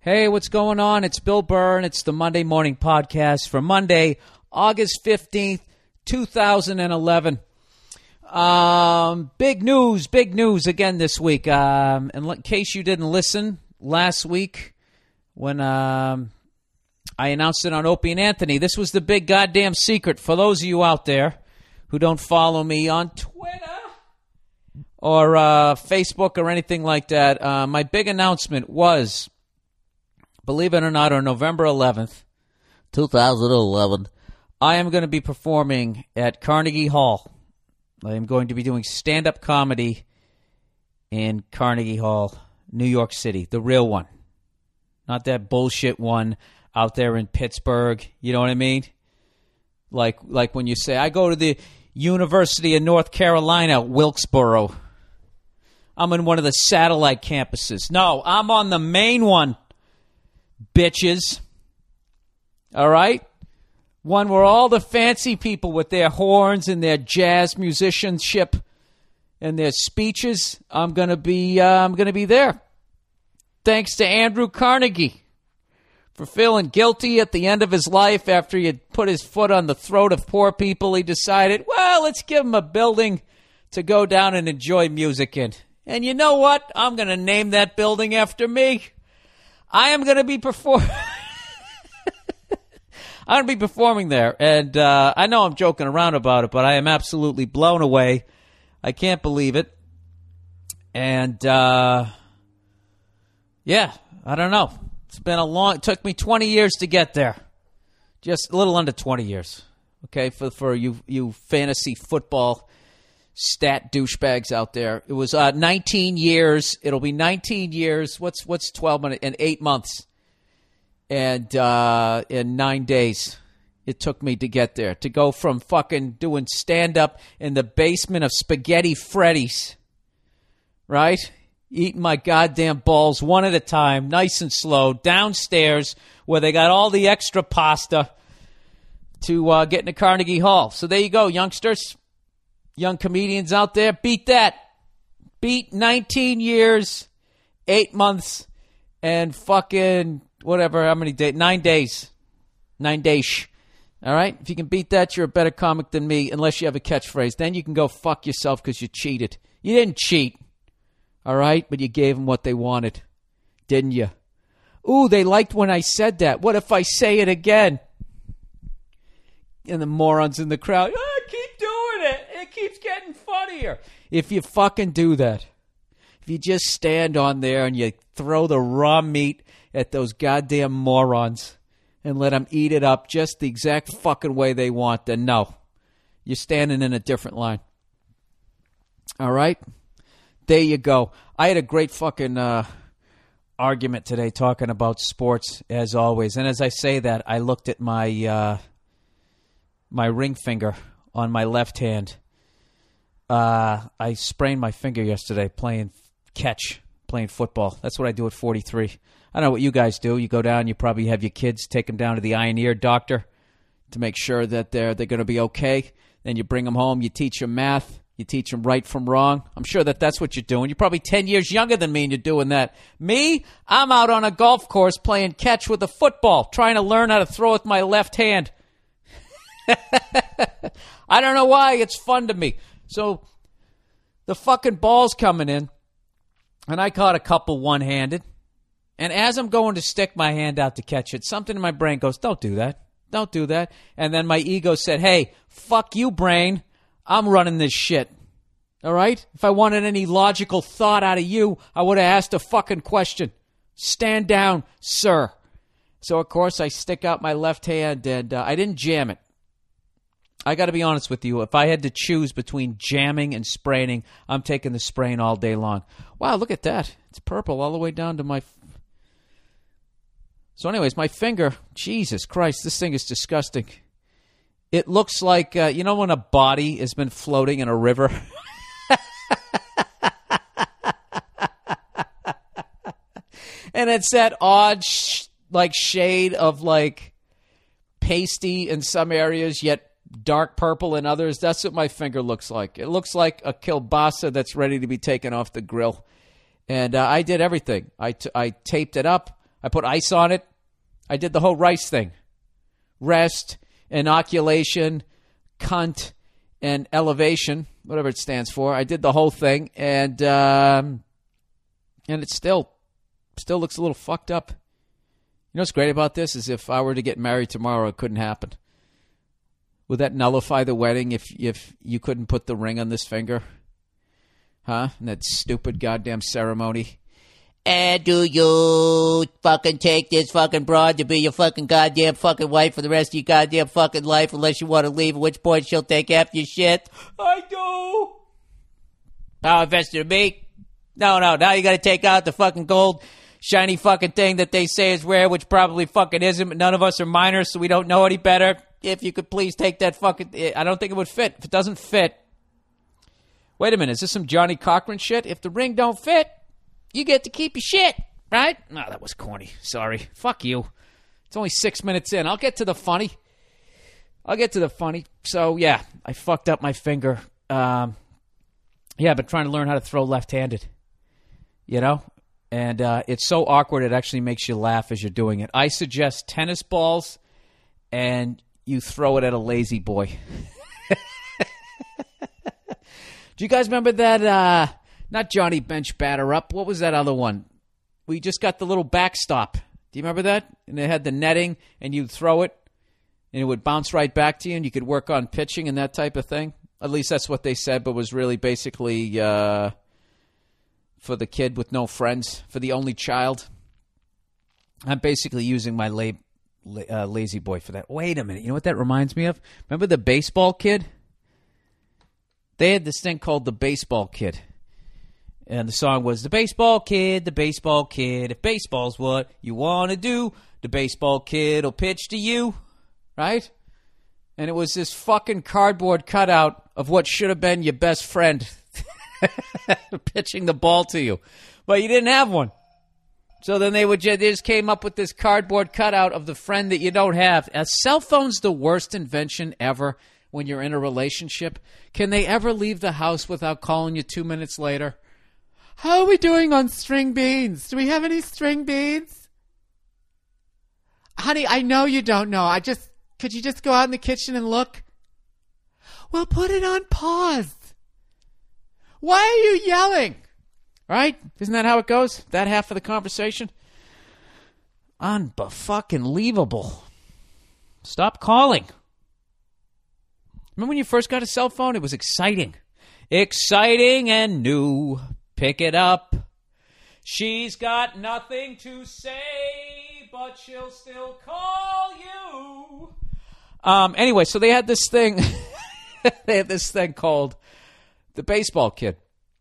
Hey, what's going on? It's Bill Burr, and it's the Monday Morning Podcast for Monday, August 15th, 2011. Big news again this week. In case you didn't listen last week when I announced it on Opie and Anthony, this was the big goddamn secret for those of you out there who don't follow me on Twitter or Facebook or anything like that. My big announcement was, believe it or not, on November 11th, 2011, I am going to be performing at Carnegie Hall. I am going to be doing stand-up comedy in Carnegie Hall, New York City, the real one. Not that bullshit one out there in Pittsburgh, you know what I mean? Like when you say, I go to the University of North Carolina, Wilkesboro. I'm in one of the satellite campuses. No, I'm on the main one. Bitches. All right? One where all the fancy people with their horns and their jazz musicianship and their speeches, I'm gonna be there. Thanks to Andrew Carnegie for feeling guilty at the end of his life after he had put his foot on the throat of poor people. He decided, well, let's give him a building to go down and enjoy music in. And you know what? I'm gonna name that building after me. I am going to be performing. I'm going to be performing there, and I know I'm joking around about it, but I am absolutely blown away. I can't believe it, and yeah, I don't know. It's been it took me 20 years to get there, just a little under 20 years. Okay, for you fantasy football stat douchebags out there. It was 19 years. It'll be 19 years. What's 12 months and 8 months and in 9 days it took me to get there, to go from fucking doing stand-up in the basement of Spaghetti Freddy's, right? Eating my goddamn balls one at a time, nice and slow, downstairs where they got all the extra pasta, to get into Carnegie Hall. So there you go, youngsters. Young comedians out there, beat that. Beat 19 years, 8 months, and fucking whatever, how many days? 9 days. 9 days. All right? If you can beat that, you're a better comic than me, unless you have a catchphrase. Then you can go fuck yourself because you cheated. You didn't cheat. All right? But you gave them what they wanted. Didn't you? Ooh, they liked when I said that. What if I say it again? And the morons in the crowd, keep doing it. It keeps getting funnier. If you fucking do that, if you just stand on there and you throw the raw meat at those goddamn morons and let them eat it up just the exact fucking way they want, then no. You're standing in a different line. All right? There you go. I had a great fucking argument today talking about sports, as always. And as I say that, I looked at my ring finger on my left hand. I sprained my finger yesterday playing football. That's what I do at 43. I don't know what you guys do. You go down, you probably have your kids, take them down to the eye and ear doctor to make sure that they're going to be okay. Then you bring them home, you teach them math, you teach them right from wrong. I'm sure that's what you're doing. You're probably 10 years younger than me and you're doing that. Me, I'm out on a golf course playing catch with a football, trying to learn how to throw with my left hand. I don't know why. It's fun to me. So the fucking ball's coming in, and I caught a couple one-handed. And as I'm going to stick my hand out to catch it, something in my brain goes, don't do that. Don't do that. And then my ego said, hey, fuck you, brain. I'm running this shit. All right? If I wanted any logical thought out of you, I would have asked a fucking question. Stand down, sir. So, of course, I stick out my left hand, and I didn't jam it. I got to be honest with you. If I had to choose between jamming and spraining, I'm taking the sprain all day long. Wow, look at that. It's purple all the way down to my... So anyways, my finger, Jesus Christ, this thing is disgusting. It looks like, you know when a body has been floating in a river? And it's that odd, shade of, pasty in some areas, yet dark purple in others. That's what my finger looks like. It looks like a kielbasa that's ready to be taken off the grill. And I did everything. I taped it up. I put ice on it. I did the whole rice thing. Rest, inoculation, cunt, and elevation, whatever it stands for. I did the whole thing, and it still looks a little fucked up. You know what's great about this is if I were to get married tomorrow, it couldn't happen. Would that nullify the wedding if you couldn't put the ring on this finger? Huh? And that stupid goddamn ceremony. And do you fucking take this fucking broad to be your fucking goddamn fucking wife for the rest of your goddamn fucking life unless you want to leave, at which point she'll take after your shit? I do. How invested in me? No. Now you got to take out the fucking gold shiny fucking thing that they say is rare, which probably fucking isn't. But none of us are minors, so we don't know any better. If you could please take that fucking... I don't think it would fit. If it doesn't fit... Wait a minute. Is this some Johnny Cochran shit? If the ring don't fit, you get to keep your shit, right? No, that was corny. Sorry. Fuck you. It's only 6 minutes in. I'll get to the funny. So, yeah, I fucked up my finger. Yeah, I've been trying to learn how to throw left-handed. You know? And it's so awkward it actually makes you laugh as you're doing it. I suggest tennis balls and you throw it at a lazy boy. Do you guys remember that, not Johnny Bench Batter Up, what was that other one? We just got the little backstop. Do you remember that? And it had the netting, and you'd throw it, and it would bounce right back to you, and you could work on pitching and that type of thing. At least that's what they said, but was really basically for the kid with no friends, for the only child. I'm basically using my lazy boy for that. Wait a minute. You know what that reminds me of? Remember the baseball kid? They had this thing called The Baseball Kid. And the song was, the baseball kid, if baseball's what you want to do, the baseball kid will pitch to you, right? And it was this fucking cardboard cutout of what should have been your best friend pitching the ball to you. But you didn't have one. So then they just came up with this cardboard cutout of the friend that you don't have. A cell phone's the worst invention ever when you're in a relationship. Can they ever leave the house without calling you 2 minutes later? How are we doing on string beans? Do we have any string beans? Honey, I know you don't know. Could you just go out in the kitchen and look? Well, put it on pause. Why are you yelling? Right? Isn't that how it goes? That half of the conversation? Unfucking-leavable. Stop calling. Remember when you first got a cell phone? It was exciting. Exciting and new. Pick it up. She's got nothing to say, but she'll still call you. Anyway, so they had this thing. They had this thing called The Baseball Kid.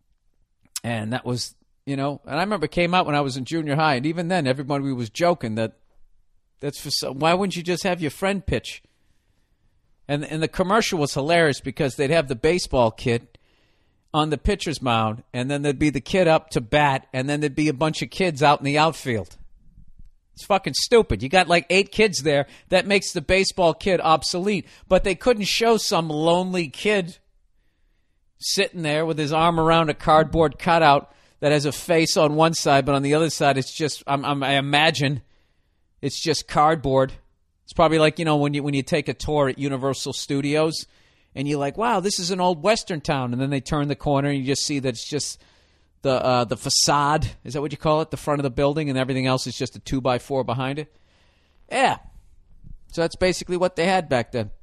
And that was, and I remember it came out when I was in junior high. And even then, everybody was joking that's for why wouldn't you just have your friend pitch? And the commercial was hilarious because they'd have the baseball kid on the pitcher's mound, and then there'd be the kid up to bat, and then there'd be a bunch of kids out in the outfield. It's fucking stupid. You got like 8 kids there. That makes the baseball kid obsolete. But they couldn't show some lonely kid sitting there with his arm around a cardboard cutout that has a face on one side, but on the other side it's just, I imagine, it's just cardboard. It's probably like, when you take a tour at Universal Studios and you're like, wow, this is an old Western town. And then they turn the corner and you just see that it's just the facade. Is that what you call it? The front of the building, and everything else is just a 2x4 behind it. Yeah. So that's basically what they had back then.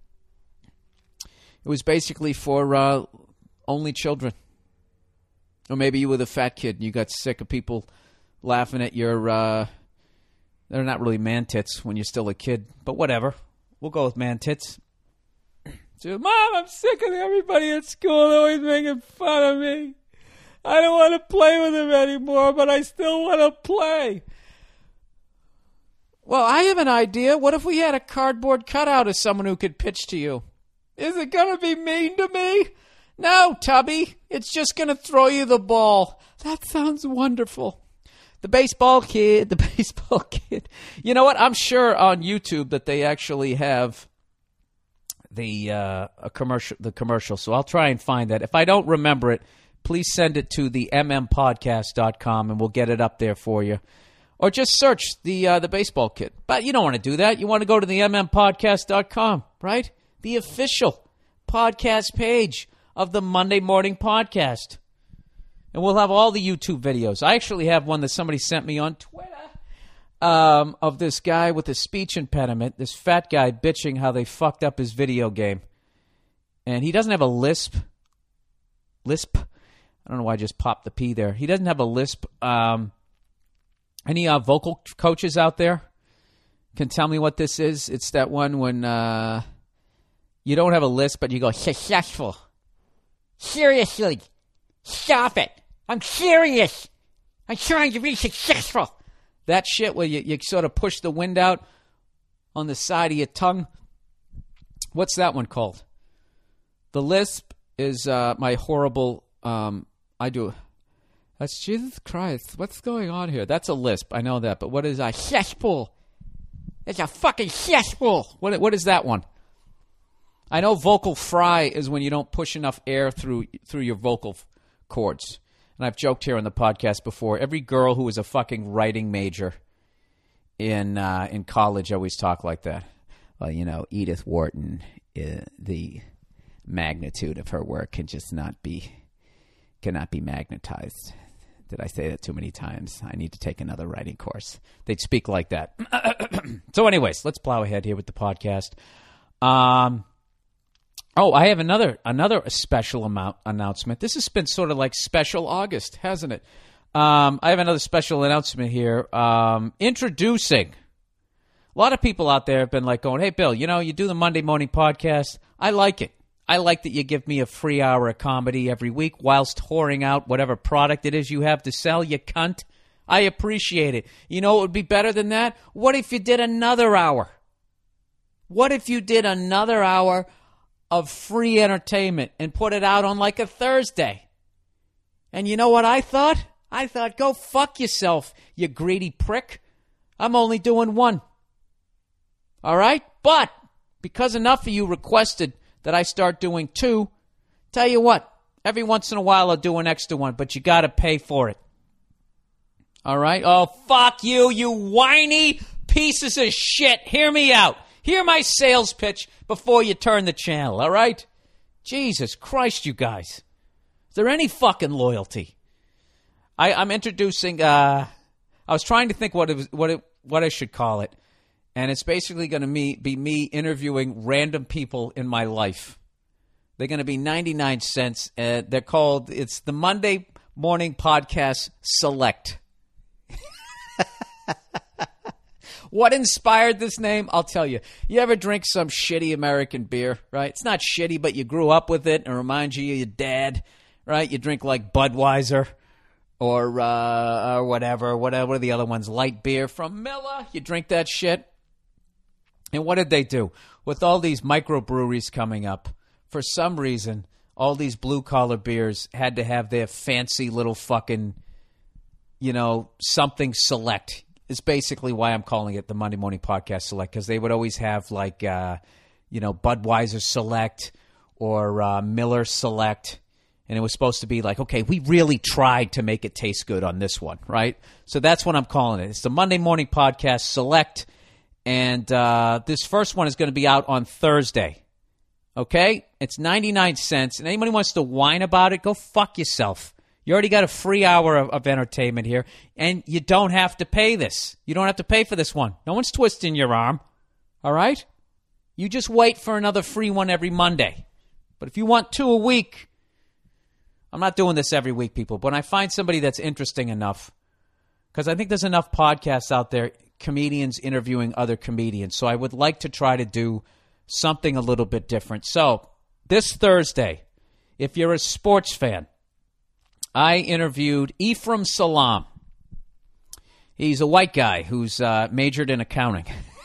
It was basically for only children. Or maybe you were the fat kid and you got sick of people laughing at your... They're not really man tits when you're still a kid, but whatever. We'll go with man tits. So, Mom, I'm sick of everybody at school always making fun of me. I don't want to play with them anymore, but I still want to play. Well, I have an idea. What if we had a cardboard cutout of someone who could pitch to you? Is it going to be mean to me? No, Tubby. It's just going to throw you the ball. That sounds wonderful. The baseball kid. You know what? I'm sure on YouTube that they actually have the commercial. So I'll try and find that. If I don't remember it, please send it to the mmpodcast.com and we'll get it up there for you. Or just search the baseball kid. But you don't want to do that. You want to go to the mmpodcast.com, right? The official podcast page of the Monday Morning Podcast. And we'll have all the YouTube videos. I actually have one that somebody sent me on Twitter of this guy with a speech impediment, this fat guy bitching how they fucked up his video game. And he doesn't have a lisp. Lisp? I don't know why I just popped the P there. He doesn't have a lisp. Any vocal coaches out there can tell me what this is? It's that one when you don't have a lisp, but you go, successful. Seriously. Stop it. I'm serious. I'm trying to be successful. That shit where you sort of push the wind out on the side of your tongue. What's that one called? The lisp is my horrible, I do. That's Jesus Christ. What's going on here? That's a lisp. I know that. But what is a cesspool? It's a fucking cesspool. What is that one? I know vocal fry is when you don't push enough air through your vocal cords. And I've joked here on the podcast before. Every girl who was a fucking writing major in college always talk like that. Well, you know, Edith Wharton, the magnitude of her work cannot be magnetized. Did I say that too many times? I need to take another writing course. They'd speak like that. So anyways, let's plow ahead here with the podcast. I have another special announcement. This has been sort of like special August, hasn't it? I have another special announcement here. Introducing. A lot of people out there have been like going, hey, Bill, you do the Monday Morning Podcast. I like it. I like that you give me a free hour of comedy every week whilst whoring out whatever product it is you have to sell, you cunt. I appreciate it. You know what would be better than that? What if you did another hour? What if you did another hour of free entertainment and put it out on like a Thursday? And you know what I thought? I thought, go fuck yourself, you greedy prick. I'm only doing one. All right? But because enough of you requested that I start doing two, tell you what, every once in a while I'll do an extra one, but you got to pay for it. All right? Oh, fuck you, you whiny pieces of shit. Hear me out. Hear my sales pitch before you turn the channel, all right? Jesus Christ, you guys. Is there any fucking loyalty? I'm introducing, I was trying to think what I should call it. And it's basically going to be me interviewing random people in my life. They're going to be 99 cents. It's the Monday Morning Podcast Select. What inspired this name? I'll tell you. You ever drink some shitty American beer, right? It's not shitty, but you grew up with it and it reminds you of your dad, right? You drink like Budweiser or whatever. What are the other ones? Light beer from Miller. You drink that shit. And what did they do? With all these microbreweries coming up, for some reason, all these blue-collar beers had to have their fancy little fucking, something select. Is basically why I'm calling it the Monday Morning Podcast Select, because they would always have like, Budweiser Select or Miller Select. And it was supposed to be like, okay, we really tried to make it taste good on this one, right? So that's what I'm calling it. It's the Monday Morning Podcast Select. And this first one is going to be out on Thursday. Okay? It's 99 cents. And anybody wants to whine about it, go fuck yourself. You already got a free hour of entertainment here. And you don't have to pay this. You don't have to pay for this one. No one's twisting your arm. All right? You just wait for another free one every Monday. But if you want 2 a week, I'm not doing this every week, people. But when I find somebody that's interesting enough, because I think there's enough podcasts out there, comedians interviewing other comedians. So I would like to try to do something a little bit different. So this Thursday, if you're a sports fan, I interviewed Ephraim Salaam. He's a white guy who's majored in accounting.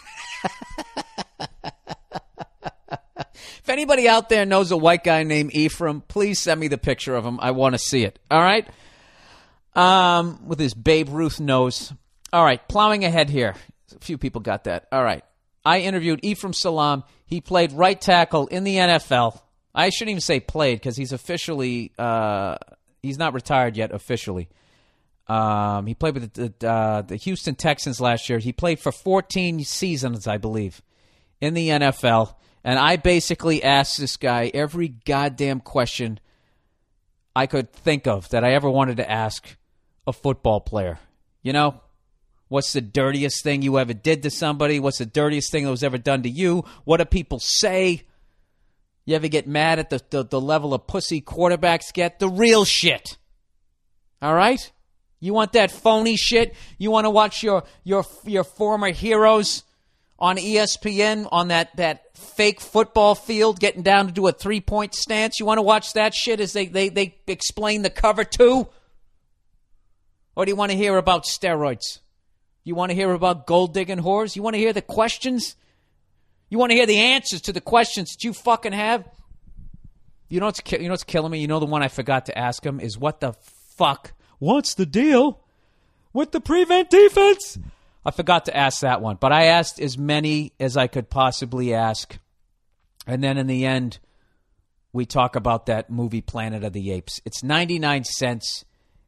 If anybody out there knows a white guy named Ephraim, please send me the picture of him. I want to see it. All right? With his Babe Ruth nose. All right, plowing ahead here. A few people got that. All right. I interviewed Ephraim Salaam. He played right tackle in the NFL. I shouldn't even say played because he's officially he's not retired yet officially. He played with the Houston Texans last year. He played for 14 seasons, I believe, in the NFL. And I basically asked this guy every goddamn question I could think of that I ever wanted to ask a football player. You know, what's the dirtiest thing you ever did to somebody? What's the dirtiest thing that was ever done to you? What do people say? You ever get mad at the level of pussy quarterbacks get? The real shit. All right? You want that phony shit? You want to watch your former heroes on ESPN on that fake football field getting down to do a 3-point stance? You want to watch that shit as they explain the cover two? Or do you want to hear about steroids? You want to hear about gold-digging whores? You want to hear the questions? You want to hear the answers to the questions that you fucking have? You know what's killing me? You know the one I forgot to ask him is, what the fuck? What's the deal with the prevent defense? I forgot to ask that one, but I asked as many as I could possibly ask. And then in the end, we talk about that movie Planet of the Apes. It's 99 cents.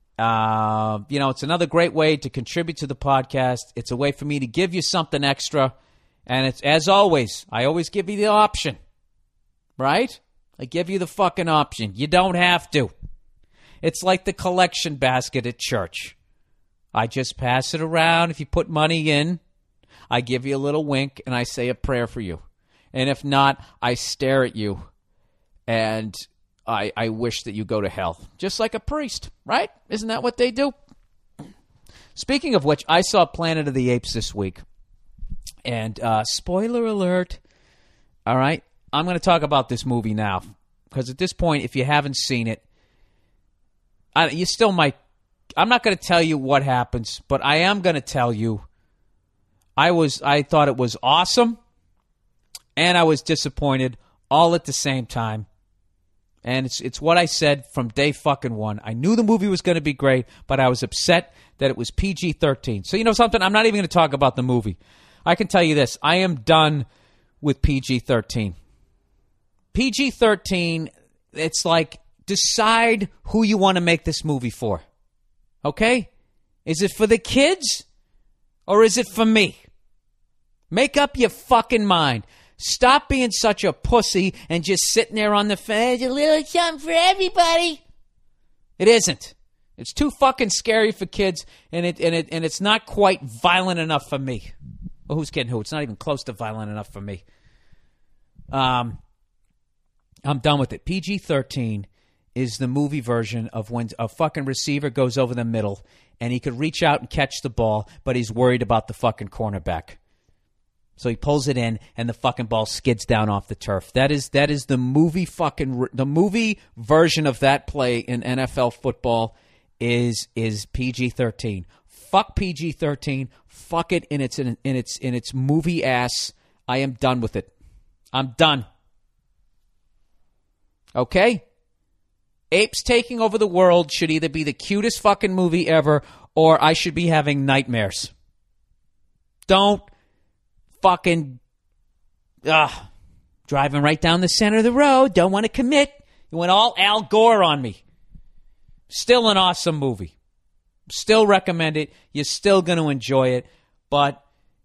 It's another great way to contribute to the podcast. It's a way for me to give you something extra. And it's, as always, I always give you the option, right? I give you the fucking option. You don't have to. It's like the collection basket at church. I just pass it around. If you put money in, I give you a little wink and I say a prayer for you. And if not, I stare at you and I wish that you go to hell. Just like a priest, right? Isn't that what they do? Speaking of which, I saw Planet of the Apes this week. And spoiler alert, all right? I'm going to talk about this movie now. Because at this point, if you haven't seen it, you still might. I'm not going to tell you what happens, but I am going to tell you I thought it was awesome, and I was disappointed all at the same time. And it's what I said from day fucking one. I knew the movie was going to be great, but I was upset that it was PG-13. So you know something? I'm not even going to talk about the movie. I can tell you this. I am done with PG-13. PG-13, it's like, decide who you want to make this movie for. Okay? Is it for the kids or is it for me? Make up your fucking mind. Stop being such a pussy and just sitting there on the fence. A little something for everybody. It isn't. It's too fucking scary for kids, and it's not quite violent enough for me. Well, who's kidding who? It's not even close to violent enough for me. I'm done with it. PG-13 is the movie version of when a fucking receiver goes over the middle and he could reach out and catch the ball, but he's worried about the fucking cornerback. So he pulls it in and the fucking ball skids down off the turf. That is the movie version of that play in NFL football is PG-13. Fuck PG-13. Fuck it in its movie ass. I am done with it. I'm done. Okay? Apes Taking Over the World should either be the cutest fucking movie ever or I should be having nightmares. Don't fucking driving right down the center of the road. Don't want to commit. You went all Al Gore on me. Still an awesome movie. Still recommend it. You're still going to enjoy it. But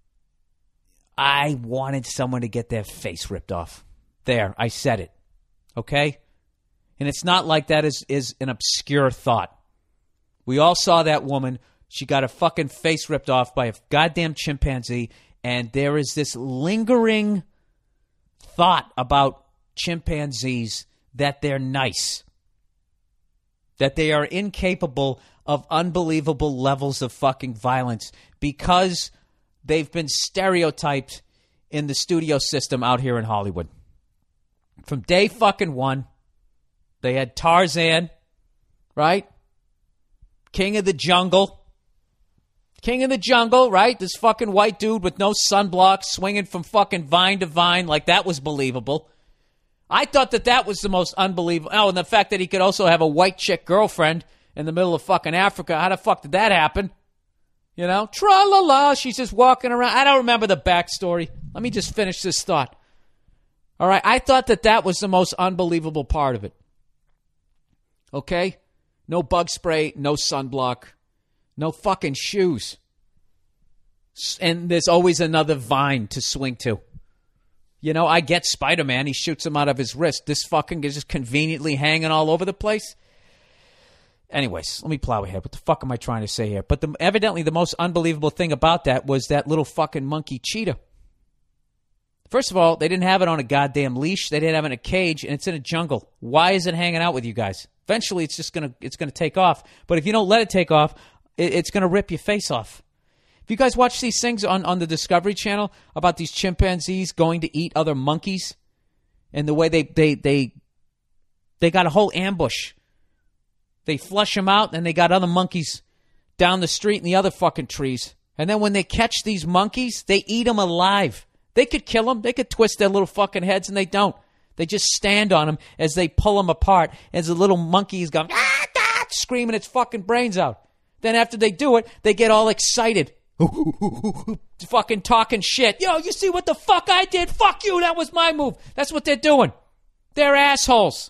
I wanted someone to get their face ripped off. There, I said it. Okay? And it's not like that is an obscure thought. We all saw that woman. She got her fucking face ripped off by a goddamn chimpanzee. And there is this lingering thought about chimpanzees that they're nice. That they are incapable of unbelievable levels of fucking violence because they've been stereotyped in the studio system out here in Hollywood. From day fucking one, they had Tarzan, right? King of the Jungle. King of the Jungle, right? This fucking white dude with no sunblock swinging from fucking vine to vine like that was believable. I thought that was the most unbelievable. Oh, and the fact that he could also have a white chick girlfriend in the middle of fucking Africa. How the fuck did that happen? You know? Tra-la-la. She's just walking around. I don't remember the backstory. Let me just finish this thought. All right? I thought that was the most unbelievable part of it. Okay? No bug spray, no sunblock. No fucking shoes. And there's always another vine to swing to. You know, I get Spider-Man. He shoots him out of his wrist. This fucking is just conveniently hanging all over the place. Anyways, let me plow ahead. What the fuck am I trying to say here? But evidently the most unbelievable thing about that was that little fucking monkey cheetah. First of all, they didn't have it on a goddamn leash. They didn't have it in a cage, and it's in a jungle. Why is it hanging out with you guys? Eventually, it's gonna take off. But if you don't let it take off, it's gonna rip your face off. If you guys watch these things on the Discovery Channel about these chimpanzees going to eat other monkeys, and the way they got a whole ambush. They flush them out, and they got other monkeys down the street in the other fucking trees. And then when they catch these monkeys, they eat them alive. They could kill them. They could twist their little fucking heads, and they don't. They just stand on them as they pull them apart, as the little monkey is going, screaming its fucking brains out. Then after they do it, they get all excited. Fucking talking shit. Yo, you see what the fuck I did? Fuck you, that was my move. That's what they're doing. They're assholes.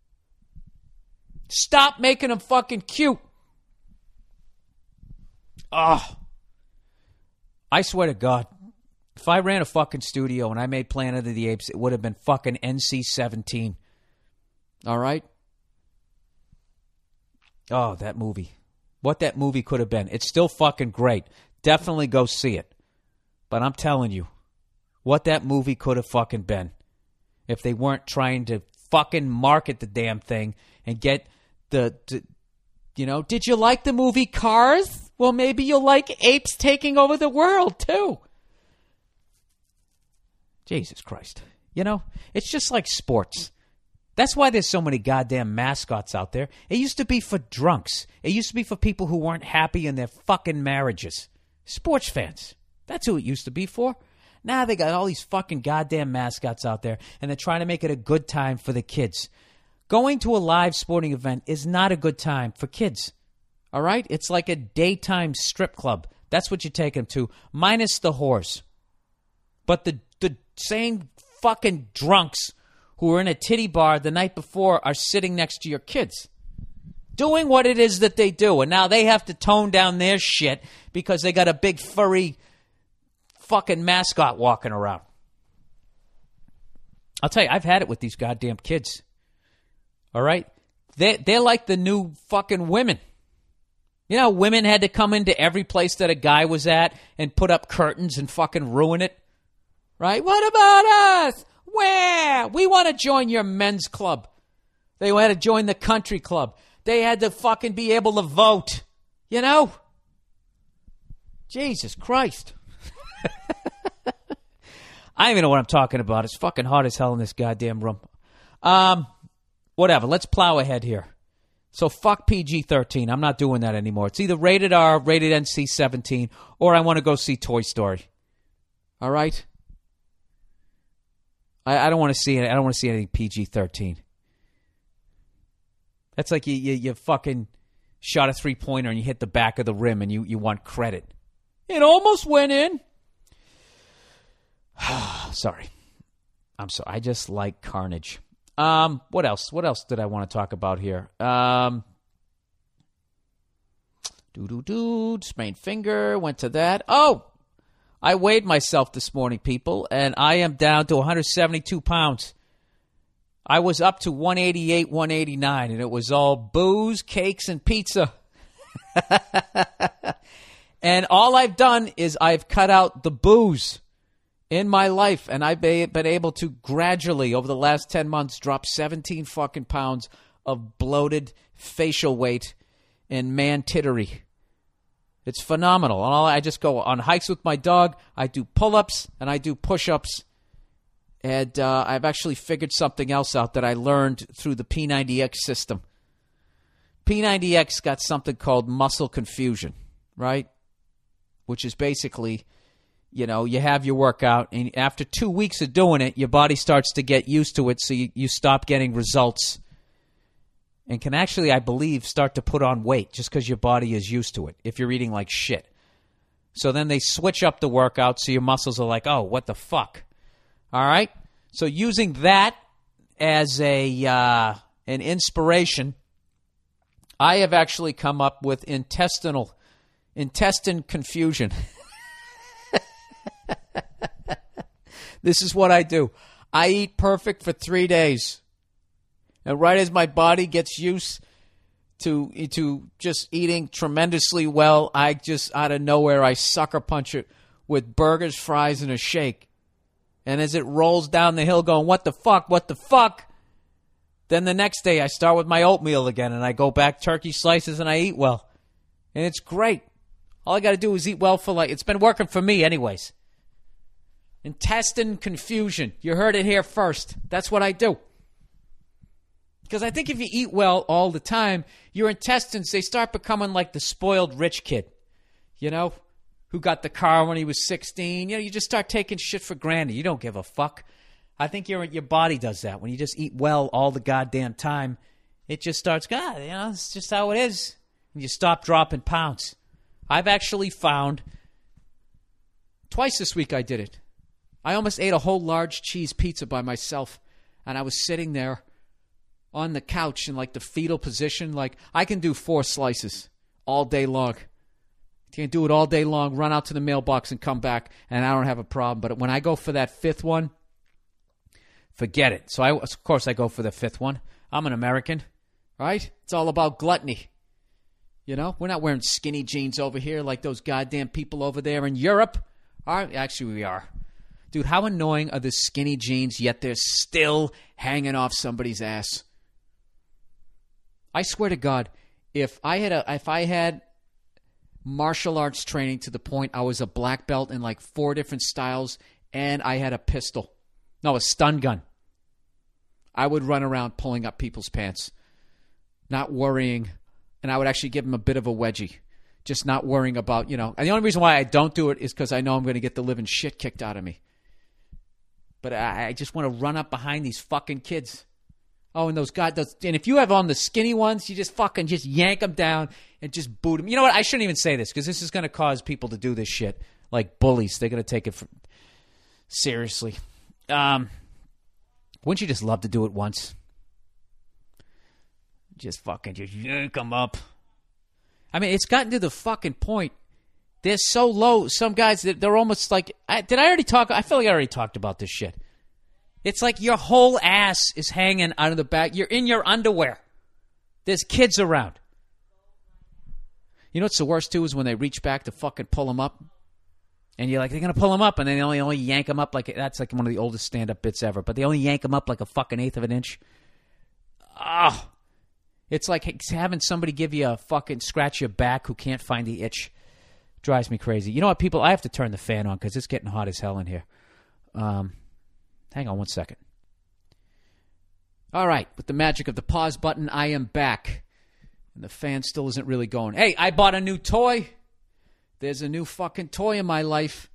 Stop making them fucking cute. Oh. I swear to God, if I ran a fucking studio and I made Planet of the Apes, it would have been fucking NC-17. All right? Oh, that movie. What that movie could have been. It's still fucking great. Definitely go see it. But I'm telling you, what that movie could have fucking been if they weren't trying to fucking market the damn thing and get did you like the movie Cars? Well, maybe you'll like apes taking over the world, too. Jesus Christ. You know, it's just like sports. That's why there's so many goddamn mascots out there. It used to be for drunks. It used to be for people who weren't happy in their fucking marriages. Sports fans. That's who it used to be for. Now they got all these fucking goddamn mascots out there, and they're trying to make it a good time for the kids. Going to a live sporting event is not a good time for kids. All right? It's like a daytime strip club. That's what you take them to, minus the whores. But the same fucking drunks who were in a titty bar the night before are sitting next to your kids, doing what it is that they do. And now they have to tone down their shit because they got a big furry fucking mascot walking around. I'll tell you, I've had it with these goddamn kids. All right? They're like the new fucking women. You know, women had to come into every place that a guy was at and put up curtains and fucking ruin it. Right? What about us? Where? We want to join your men's club. They had to join the country club. They had to fucking be able to vote. You know? Jesus Christ. I don't even know what I'm talking about. It's fucking hot as hell in this goddamn room. Whatever. Let's plow ahead here. So fuck PG-13. I'm not doing that anymore. It's either rated R, rated NC-17, or I want to go see Toy Story. All right? I don't want to see it. I don't want to see anything PG-13. That's like you fucking shot a three-pointer and you hit the back of the rim and you want credit. It almost went in. Sorry. I'm sorry. I just like carnage. What else? What else did I want to talk about here? Sprained finger. Went to that. Oh, I weighed myself this morning, people, and I am down to 172 pounds. I was up to 188, 189, and it was all booze, cakes, and pizza. And all I've done is I've cut out the booze in my life, and I've been able to gradually, over the last 10 months, drop 17 fucking pounds of bloated facial weight and man-tittery. It's phenomenal. I just go on hikes with my dog. I do pull-ups and I do push-ups. And I've actually figured something else out that I learned through the P90X system. P90X got something called muscle confusion, right? Which is basically, you know, you have your workout, and after 2 weeks of doing it, your body starts to get used to it, so you stop getting results. And can actually, I believe, start to put on weight just because your body is used to it if you're eating like shit. So then they switch up the workout so your muscles are like, oh, what the fuck? All right? So using that as an inspiration, I have actually come up with intestinal intestine confusion. This is what I do. I eat perfect for 3 days. And right as my body gets used to just eating tremendously well, I just, out of nowhere, I sucker punch it with burgers, fries, and a shake. And as it rolls down the hill going, what the fuck? Then the next day I start with my oatmeal again, and I go back turkey slices, and I eat well. And it's great. All I got to do is eat well for it's been working for me anyways. Intestine confusion. You heard it here first. That's what I do. Because I think if you eat well all the time, your intestines, they start becoming like the spoiled rich kid, who got the car when he was 16. You just start taking shit for granted. You don't give a fuck. I think your body does that. When you just eat well all the goddamn time, it just starts, it's just how it is. And you stop dropping pounds. I've actually found, twice this week I did it. I almost ate a whole large cheese pizza by myself, and I was sitting there on the couch in the fetal position. I can do 4 slices all day long. You can do it all day long, run out to the mailbox and come back, and I don't have a problem. But when I go for that 5th one, forget it. So, of course, I go for the 5th one. I'm an American, right? It's all about gluttony. We're not wearing skinny jeans over here like those goddamn people over there in Europe. Actually, we are. Dude, how annoying are the skinny jeans, yet they're still hanging off somebody's ass? I swear to God, if I had martial arts training to the point I was a black belt in 4 different styles, and I had a stun gun, I would run around pulling up people's pants, not worrying, and I would actually give them a bit of a wedgie, just not worrying about, And the only reason why I don't do it is because I know I'm going to get the living shit kicked out of me. But I just want to run up behind these fucking kids. Oh, and those guys, and if you have on the skinny ones, you just fucking just yank them down and just boot them. You know what? I shouldn't even say this because this is going to cause people to do this shit like bullies. They're going to take it seriously. Wouldn't you just love to do it once? Just yank them up. I mean, it's gotten to the fucking point. They're so low. Some guys, they're almost like... did I already talk? I feel like I already talked about this shit. It's like your whole ass is hanging out of the back. You're in your underwear. There's kids around. You know what's the worst, too, is when they reach back to fucking pull them up. And you're like, they're going to pull them up, and then they only yank them up like... That's like one of the oldest stand-up bits ever. But they only yank them up like a fucking 1/8 of an inch. Oh. It's like having somebody give you a fucking scratch your back who can't find the itch. Drives me crazy. You know what, people? I have to turn the fan on because it's getting hot as hell in here. Hang on one second. All right. With the magic of the pause button, I am back. And the fan still isn't really going. Hey, I bought a new toy. There's a new fucking toy in my life.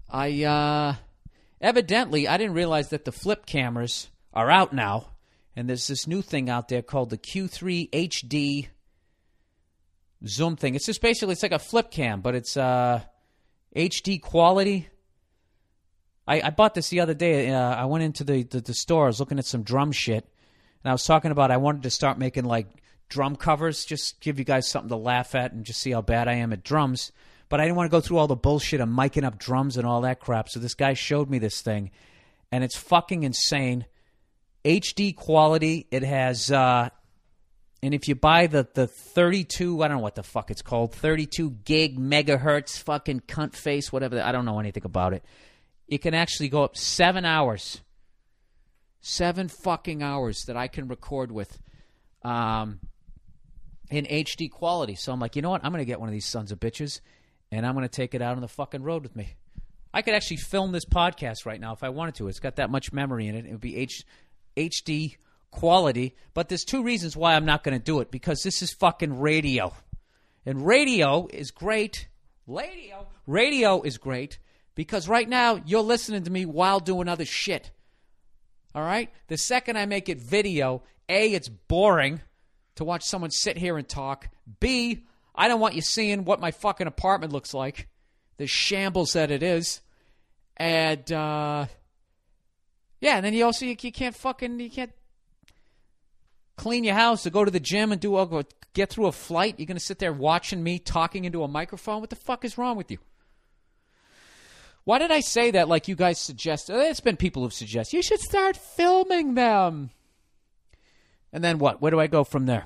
Evidently, I didn't realize that the flip cameras are out now. And there's this new thing out there called the Q3 HD zoom thing. It's just basically, it's like a flip cam, but it's HD quality. I bought this the other day. I went into the store. I was looking at some drum shit, and I was talking about I wanted to start making drum covers, just give you guys something to laugh at and just see how bad I am at drums. But I didn't want to go through all the bullshit of miking up drums and all that crap. So this guy showed me this thing, and it's fucking insane. HD quality. It has... And if you buy the 32, I don't know what the fuck it's called, 32 gig megahertz fucking cunt face, whatever, I don't know anything about it. It can actually go up 7 hours. 7 fucking hours that I can record with in HD quality. So I'm like, you know what? I'm going to get one of these sons of bitches, and I'm going to take it out on the fucking road with me. I could actually film this podcast right now if I wanted to. It's got that much memory in it. It would be HD quality, but there's 2 reasons why I'm not going to do it, because this is fucking radio. And radio is great. Radio is great because right now you're listening to me while doing other shit. All right? The second I make it video, A, it's boring to watch someone sit here and talk. B, I don't want you seeing what my fucking apartment looks like. The shambles that it is. And, yeah, and then you can't clean your house or go to the gym and do get through a flight? You're going to sit there watching me talking into a microphone? What the fuck is wrong with you? Why did I say that like you guys suggested? It's been people who've suggested, you should start filming them. And then what? Where do I go from there?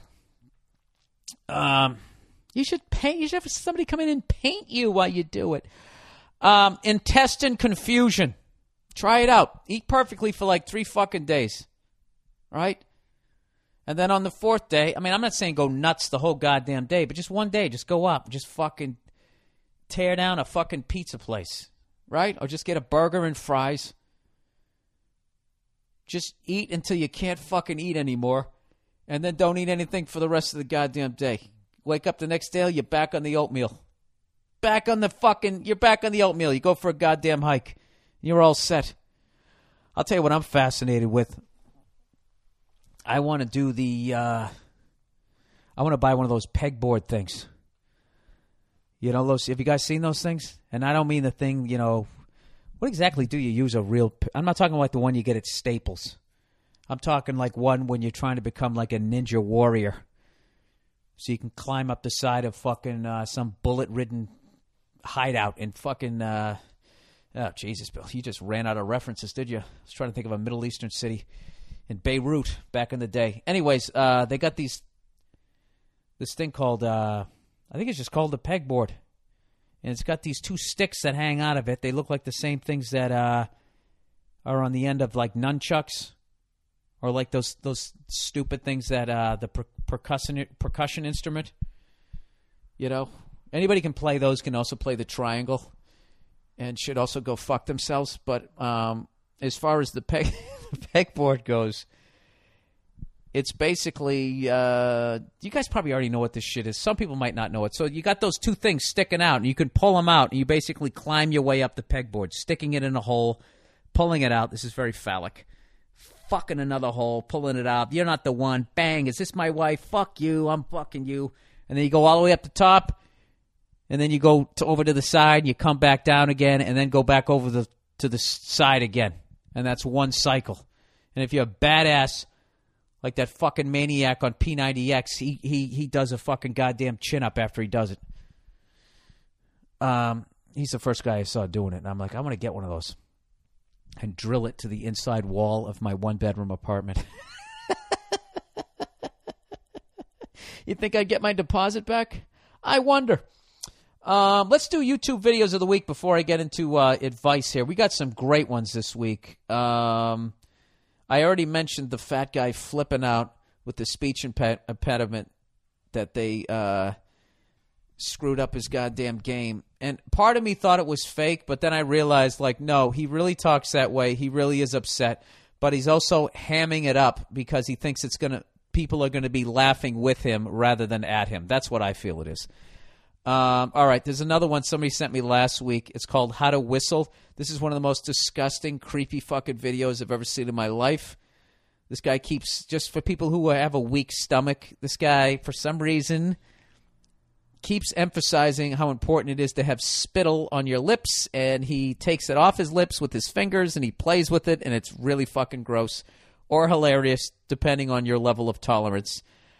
You should paint. You should have somebody come in and paint you while you do it. Intestine confusion. Try it out. Eat perfectly for like 3 fucking days. Right? And then on the 4th day, I mean, I'm not saying go nuts the whole goddamn day, but just one day, just go up. Just fucking tear down a fucking pizza place. Right? Or just get a burger and fries. Just eat until you can't fucking eat anymore. And then don't eat anything for the rest of the goddamn day. Wake up the next day, you're back on the oatmeal. You're back on the oatmeal. You go for a goddamn hike. You're all set. I'll tell you what I'm fascinated with. I want to do I want to buy one of those pegboard things. You know, those, have you guys seen those things? And I don't mean the thing, you know, what exactly do you use a real, I'm not talking like the one you get at Staples. I'm talking like one when you're trying to become like a ninja warrior. So you can climb up the side of fucking some bullet-ridden hideout and fucking, oh, Jesus, Bill, you just ran out of references, did you? I was trying to think of a Middle Eastern city in Beirut back in the day. Anyways, they got this thing called, I think it's just called the pegboard. And it's got these 2 sticks that hang out of it. They look like the same things that are on the end of like nunchucks. Or like those stupid things that the percussion instrument, you know. Anybody can play those, can also play the triangle, and should also go fuck themselves. But as far as the pegboard goes, it's basically, you guys probably already know what this shit is. Some people might not know it. So you got those 2 things sticking out, and you can pull them out, and you basically climb your way up the pegboard, sticking it in a hole, pulling it out. This is very phallic. Fucking another hole, pulling it out. You're not the one. Bang, is this my wife? Fuck you, I'm fucking you. And then you go all the way up the top, and then you go over to the side, and you come back down again, and then go back over to the side again. And that's one cycle. And if you're a badass, like that fucking maniac on P90X, he does a fucking goddamn chin-up after he does it. He's the first guy I saw doing it, and I'm like, I want to get one of those. And drill it to the inside wall of my 1-bedroom apartment. You think I'd get my deposit back? I wonder. Let's do YouTube videos of the week before I get into advice here. We got some great ones this week. I already mentioned the fat guy flipping out with the speech impediment that they screwed up his goddamn game. And part of me thought it was fake, but then I realized, like, no, he really talks that way. He really is upset. But he's also hamming it up because he thinks people are going to be laughing with him rather than at him. That's what I feel it is. All right, there's another one somebody sent me last week. It's called How to Whistle. This is one of the most disgusting, creepy fucking videos I've ever seen in my life. This guy keeps, just for people who have a weak stomach, this guy, for some reason, keeps emphasizing how important it is to have spittle on your lips, and he takes it off his lips with his fingers, and he plays with it, and it's really fucking gross or hilarious, depending on your level of tolerance.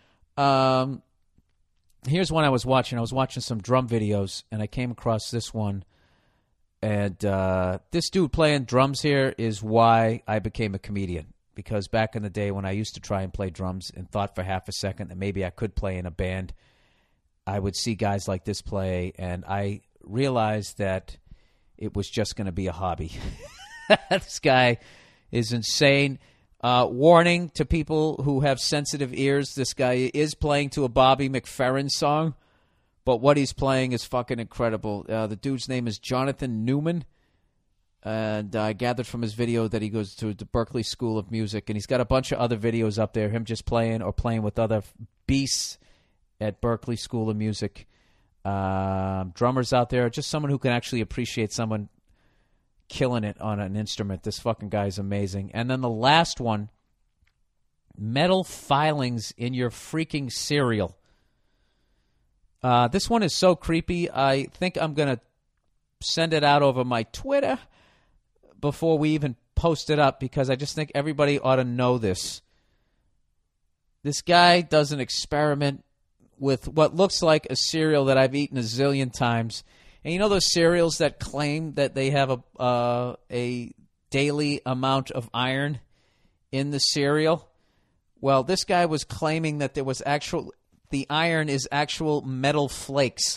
Here's one I was watching. I was watching some drum videos, and I came across this one. And this dude playing drums here is why I became a comedian. Because back in the day when I used to try and play drums and thought for half a second that maybe I could play in a band, I would see guys like this play, and I realized that it was just going to be a hobby. This guy is insane. Warning to people who have sensitive ears, this guy is playing to a Bobby McFerrin song, but what he's playing is fucking incredible. The dude's name is Jonathan Newman, and I gathered from his video that he goes to the Berklee School of Music, and he's got a bunch of other videos up there, him just playing or playing with other beasts at Berklee School of Music. Drummers out there, just someone who can actually appreciate someone killing it on an instrument. This fucking guy is amazing. And then the last one, metal filings in your freaking cereal. This one is so creepy. I think I'm going to send it out over my Twitter before we even post it up, because I just think everybody ought to know this. This guy does an experiment with what looks like a cereal that I've eaten a zillion times. And you know those cereals that claim that they have a daily amount of iron in the cereal? Well, this guy was claiming that the iron is actual metal flakes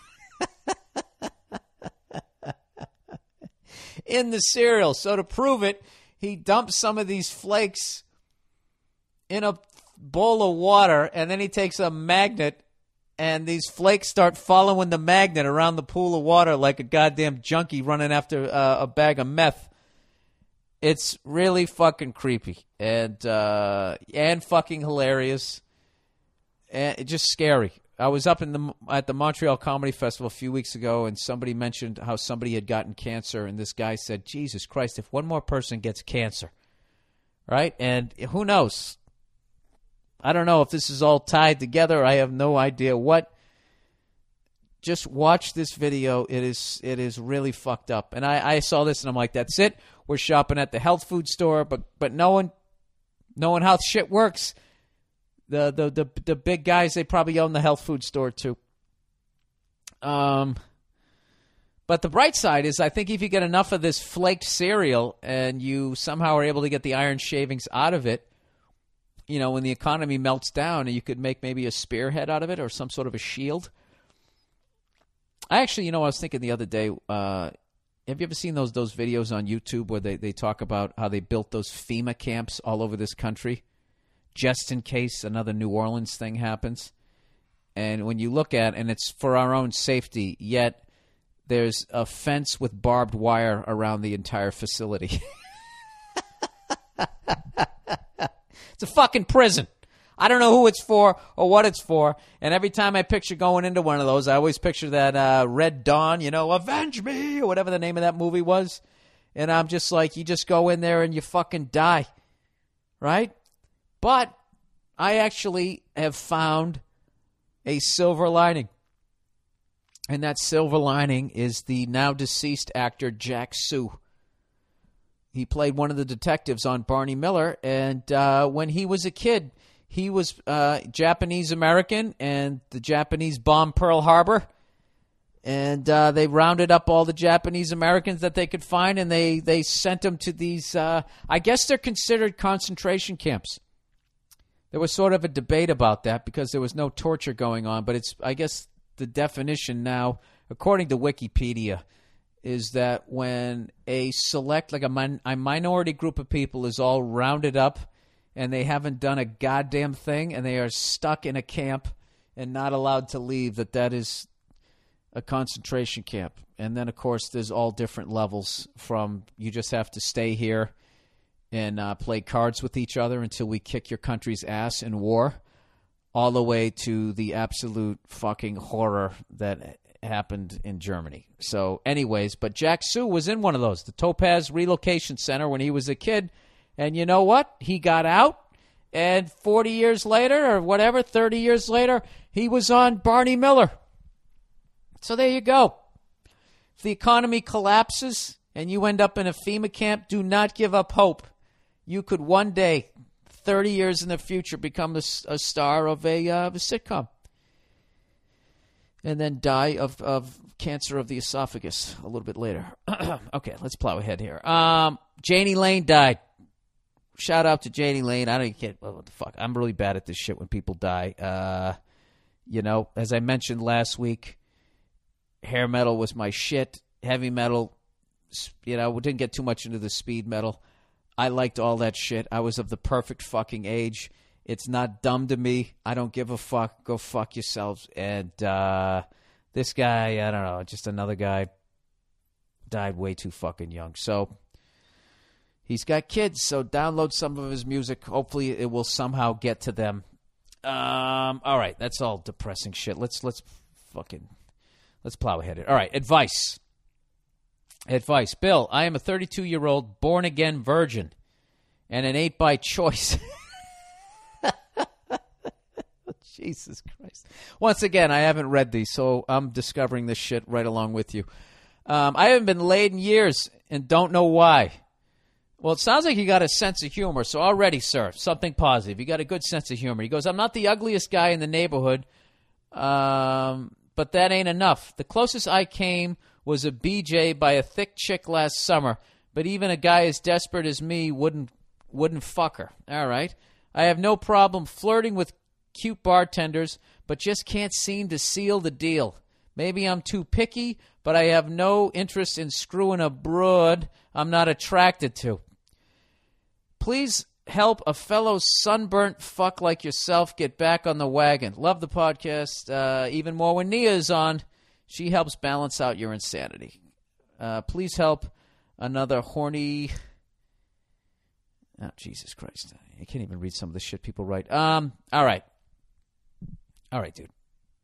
in the cereal. So to prove it, he dumps some of these flakes in a bowl of water, and then he takes a magnet, and these flakes start following the magnet around the pool of water like a goddamn junkie running after a bag of meth. It's really fucking creepy and fucking hilarious and just scary. I was up at the Montreal Comedy Festival a few weeks ago, and somebody mentioned how somebody had gotten cancer, and this guy said, Jesus Christ, if one more person gets cancer, right? And who knows? I don't know if this is all tied together. I have no idea what. Just watch this video. It is really fucked up. And I saw this, and I'm like, that's it. We're shopping at the health food store, but knowing how shit works, the big guys, they probably own the health food store too. But the bright side is, I think if you get enough of this flaked cereal and you somehow are able to get the iron shavings out of it, you know, when the economy melts down, you could make maybe a spearhead out of it or some sort of a shield. I actually, I was thinking the other day, have you ever seen those videos on YouTube where they talk about how they built those FEMA camps all over this country just in case another New Orleans thing happens? And when you look at, and it's for our own safety, yet there's a fence with barbed wire around the entire facility. It's a fucking prison. I don't know who it's for or what it's for. And every time I picture going into one of those, I always picture that Red Dawn, Avenge Me, or whatever the name of that movie was. And I'm just like, you just go in there and you fucking die. Right? But I actually have found a silver lining. And that silver lining is the now deceased actor Jack Sue. He played one of the detectives on Barney Miller, and when he was a kid, he was Japanese-American, and the Japanese bombed Pearl Harbor, and they rounded up all the Japanese-Americans that they could find, and they sent them to these, I guess they're considered concentration camps. There was sort of a debate about that because there was no torture going on, but I guess the definition now, according to Wikipedia, is that when a select, like a minority group of people is all rounded up and they haven't done a goddamn thing and they are stuck in a camp and not allowed to leave, that is a concentration camp. And then, of course, there's all different levels from you just have to stay here and play cards with each other until we kick your country's ass in war, all the way to the absolute fucking horror that happened in Germany. So anyways, but Jack Sue was in one of those, the Topaz Relocation Center, when he was a kid. And you know what? He got out, and 40 years later, or whatever, 30 years later, he was on Barney Miller. So there you go. If the economy collapses and you end up in a FEMA camp, do not give up hope. You could one day, 30 years in the future, become a star of a sitcom. And then die of cancer of the esophagus a little bit later. Okay, let's plow ahead here. Jani Lane died. Shout out to Jani Lane. I don't get what the fuck. I'm really bad at this shit when people die. As I mentioned last week, hair metal was my shit. Heavy metal, we didn't get too much into the speed metal. I liked all that shit. I was of the perfect fucking age. It's not dumb to me. I don't give a fuck. Go fuck yourselves. And this guy, I don't know, just another guy, died way too fucking young. So he's got kids, so download some of his music. Hopefully it will somehow get to them. All right, that's all depressing shit. Let's plow ahead. All right, advice. Bill, I am a 32-year-old born-again virgin and an ate by choice. Jesus Christ. Once again, I haven't read these, so I'm discovering this shit right along with you. I haven't been laid in years and don't know why. Well, it sounds like you got a sense of humor, so already, sir, something positive. You got a good sense of humor. He goes, I'm not the ugliest guy in the neighborhood, But that ain't enough. The closest I came was a BJ by a thick chick last summer, but even a guy as desperate as me wouldn't fuck her. All right. I have no problem flirting with cute bartenders, but just can't seem to seal the deal. Maybe I'm too picky, but I have no interest in screwing a broad I'm not attracted to. Please help a fellow sunburnt fuck like yourself get back on the wagon. Love the podcast. Even more when Nia is on. She helps balance out your insanity. Please help another horny... Oh, Jesus Christ. I can't even read some of the shit people write. All right. All right, dude.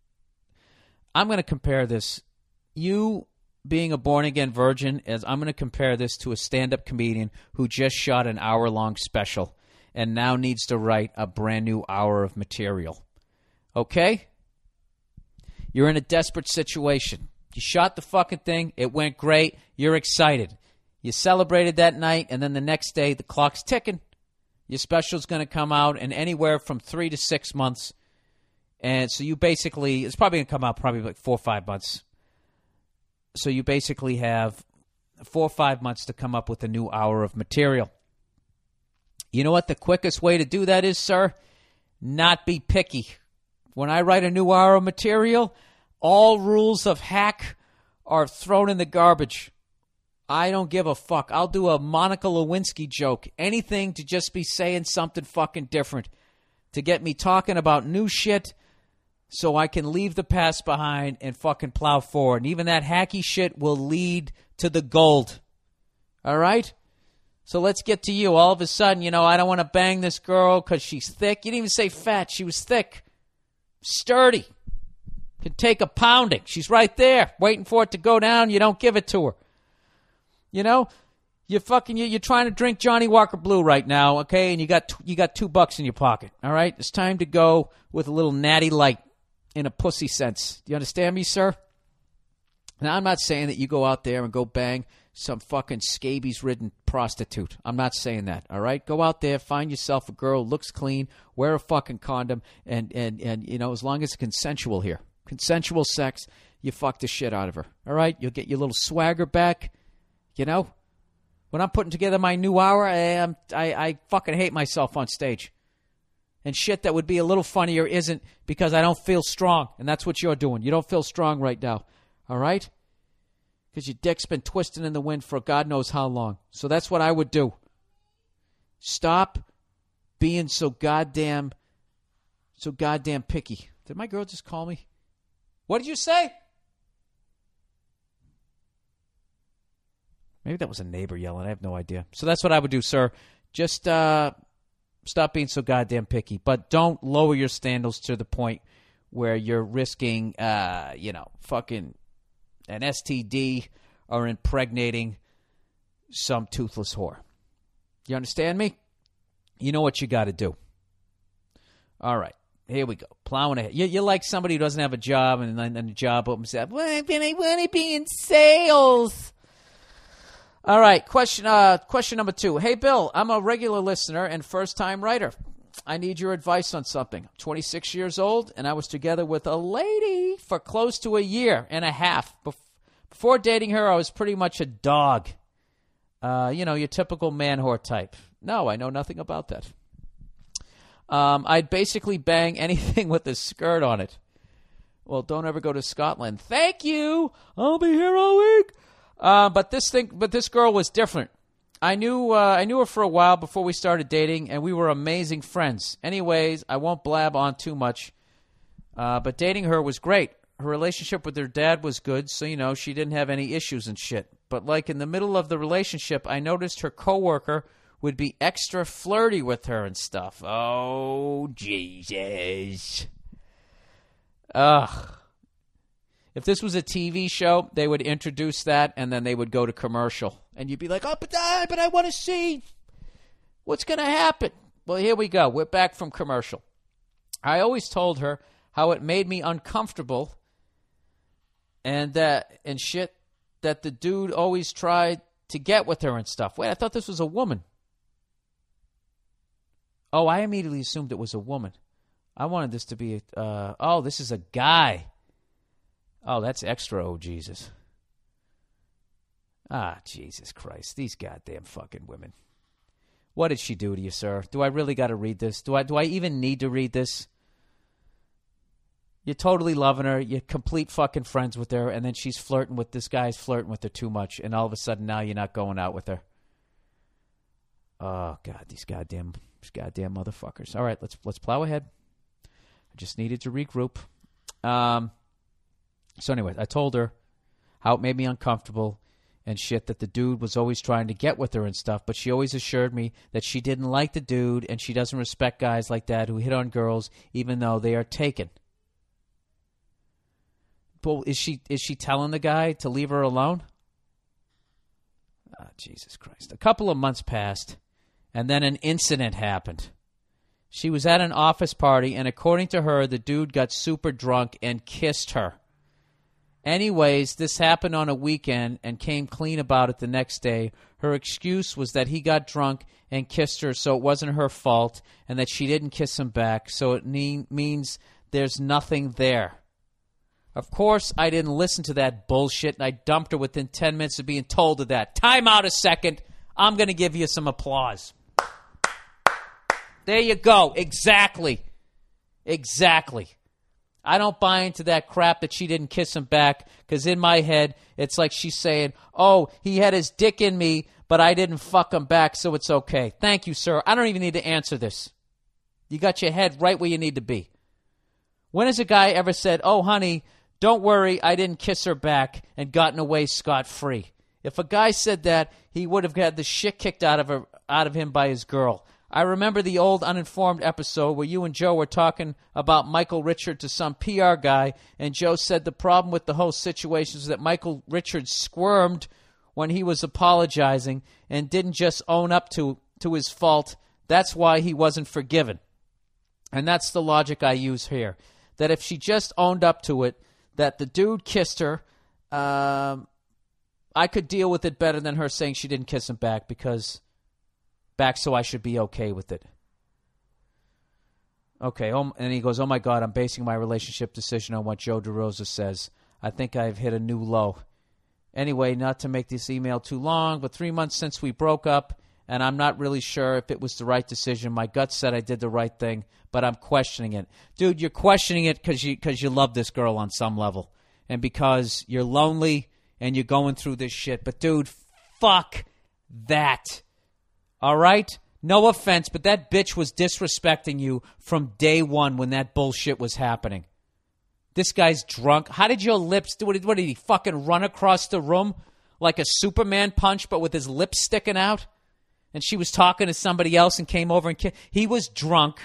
I'm going to compare this. You being a born-again virgin, as I'm going to compare this to a stand-up comedian who just shot an hour-long special and now needs to write a brand-new hour of material. Okay? You're in a desperate situation. You shot the fucking thing. It went great. You're excited. You celebrated that night, and then the next day, the clock's ticking. Your special's going to come out in anywhere from 3 to 6 months. And so you basically, it's probably going to come out probably like 4 or 5 months. So you basically have 4 or 5 months to come up with a new hour of material. You know what the quickest way to do that is, sir? Not be picky. When I write a new hour of material, all rules of hack are thrown in the garbage. I don't give a fuck. I'll do a Monica Lewinsky joke. Anything to just be saying something fucking different. To get me talking about new shit so I can leave the past behind and fucking plow forward. And even that hacky shit will lead to the gold. All right? So let's get to you. All of a sudden, I don't want to bang this girl because she's thick. You didn't even say fat. She was thick. Sturdy. Could take a pounding. She's right there waiting for it to go down. You don't give it to her. You're trying to drink Johnny Walker Blue right now, okay? And you got $2 in your pocket, all right? It's time to go with a little natty light in a pussy sense. Do you understand me, sir? Now, I'm not saying that you go out there and go bang some fucking scabies-ridden prostitute. I'm not saying that, all right? Go out there, find yourself a girl, looks clean, wear a fucking condom, and as long as it's consensual here. Consensual sex, you fuck the shit out of her, all right? You'll get your little swagger back. When I'm putting together my new hour, I fucking hate myself on stage. And shit that would be a little funnier isn't because I don't feel strong. And that's what you're doing. You don't feel strong right now. All right? Because your dick's been twisting in the wind for God knows how long. So that's what I would do. Stop being so goddamn picky. Did my girl just call me? What did you say? Maybe that was a neighbor yelling. I have no idea. So that's what I would do, sir. Just stop being so goddamn picky. But don't lower your standards to the point where you're risking, fucking an STD or impregnating some toothless whore. You understand me? You know what you got to do. All right. Here we go. Plowing ahead. You're like somebody who doesn't have a job and then the job opens up. Well, I want to be in sales. All right, question number 2. Hey, Bill, I'm a regular listener and first-time writer. I need your advice on something. I'm 26 years old, and I was together with a lady for close to a year and a half. Before dating her, I was pretty much a dog. Your typical man-whore type. No, I know nothing about that. I'd basically bang anything with a skirt on it. Well, don't ever go to Scotland. Thank you. I'll be here all week. But this girl was different. I knew her for a while before we started dating, and we were amazing friends. Anyways, I won't blab on too much. But dating her was great. Her relationship with her dad was good, so she didn't have any issues and shit. But like in the middle of the relationship, I noticed her coworker would be extra flirty with her and stuff. Oh, Jesus. Ugh. If this was a TV show, they would introduce that, and then they would go to commercial. And you'd be like, oh, but I want to see what's going to happen. Well, here we go. We're back from commercial. I always told her how it made me uncomfortable and shit that the dude always tried to get with her and stuff. Wait, I thought this was a woman. Oh, I immediately assumed it was a woman. I wanted this to be oh, this is a guy. Oh, that's extra. Oh, Jesus. Ah, Jesus Christ. These goddamn fucking women. What did she do to you, sir? Do I really got to read this? Do I even need to read this? You're totally loving her. You're complete fucking friends with her. And then she's flirting with this guy's flirting with her too much. And all of a sudden now you're not going out with her. Oh, God, these goddamn motherfuckers. All right, let's plow ahead. I just needed to regroup. So anyway, I told her how it made me uncomfortable and shit, that the dude was always trying to get with her and stuff, but she always assured me that she didn't like the dude and she doesn't respect guys like that who hit on girls even though they are taken. But is she telling the guy to leave her alone? Oh, Jesus Christ. A couple of months passed, and then an incident happened. She was at an office party, and according to her, the dude got super drunk and kissed her. Anyways, this happened on a weekend and came clean about it the next day. Her excuse was that he got drunk and kissed her, so it wasn't her fault, and that she didn't kiss him back, so it means there's nothing there. Of course, I didn't listen to that bullshit, and I dumped her within 10 minutes of being told of that. Time out a second. I'm going to give you some applause. There you go. Exactly. I don't buy into that crap that she didn't kiss him back, because in my head, it's like she's saying, oh, he had his dick in me, but I didn't fuck him back, so it's okay. Thank you, sir. I don't even need to answer this. You got your head right where you need to be. When has a guy ever said, oh, honey, don't worry, I didn't kiss her back, and gotten away scot-free? If a guy said that, he would have had the shit kicked out of him by his girl. I remember the old Uninformed episode where you and Joe were talking about Michael Richards to some PR guy, and Joe said the problem with the whole situation is that Michael Richards squirmed when he was apologizing and didn't just own up to his fault. That's why he wasn't forgiven. And that's the logic I use here, that if she just owned up to it, that the dude kissed her, I could deal with it better than her saying she didn't kiss him back, so I should be okay with it. Okay, and he goes, oh my God, I'm basing my relationship decision on what Joe DeRosa says. I think I've hit a new low. Anyway, not to make this email too long, but 3 months since we broke up, and I'm not really sure if it was the right decision. My gut said I did the right thing, but I'm questioning it. Dude, you're questioning it because you love this girl on some level, and because you're lonely and you're going through this shit. But dude, fuck that. All right? No offense, but that bitch was disrespecting you from day one when that bullshit was happening. This guy's drunk. How did your lips do? What did he fucking run across the room like a Superman punch, but with his lips sticking out? And she was talking to somebody else and came over and kissed. He was drunk.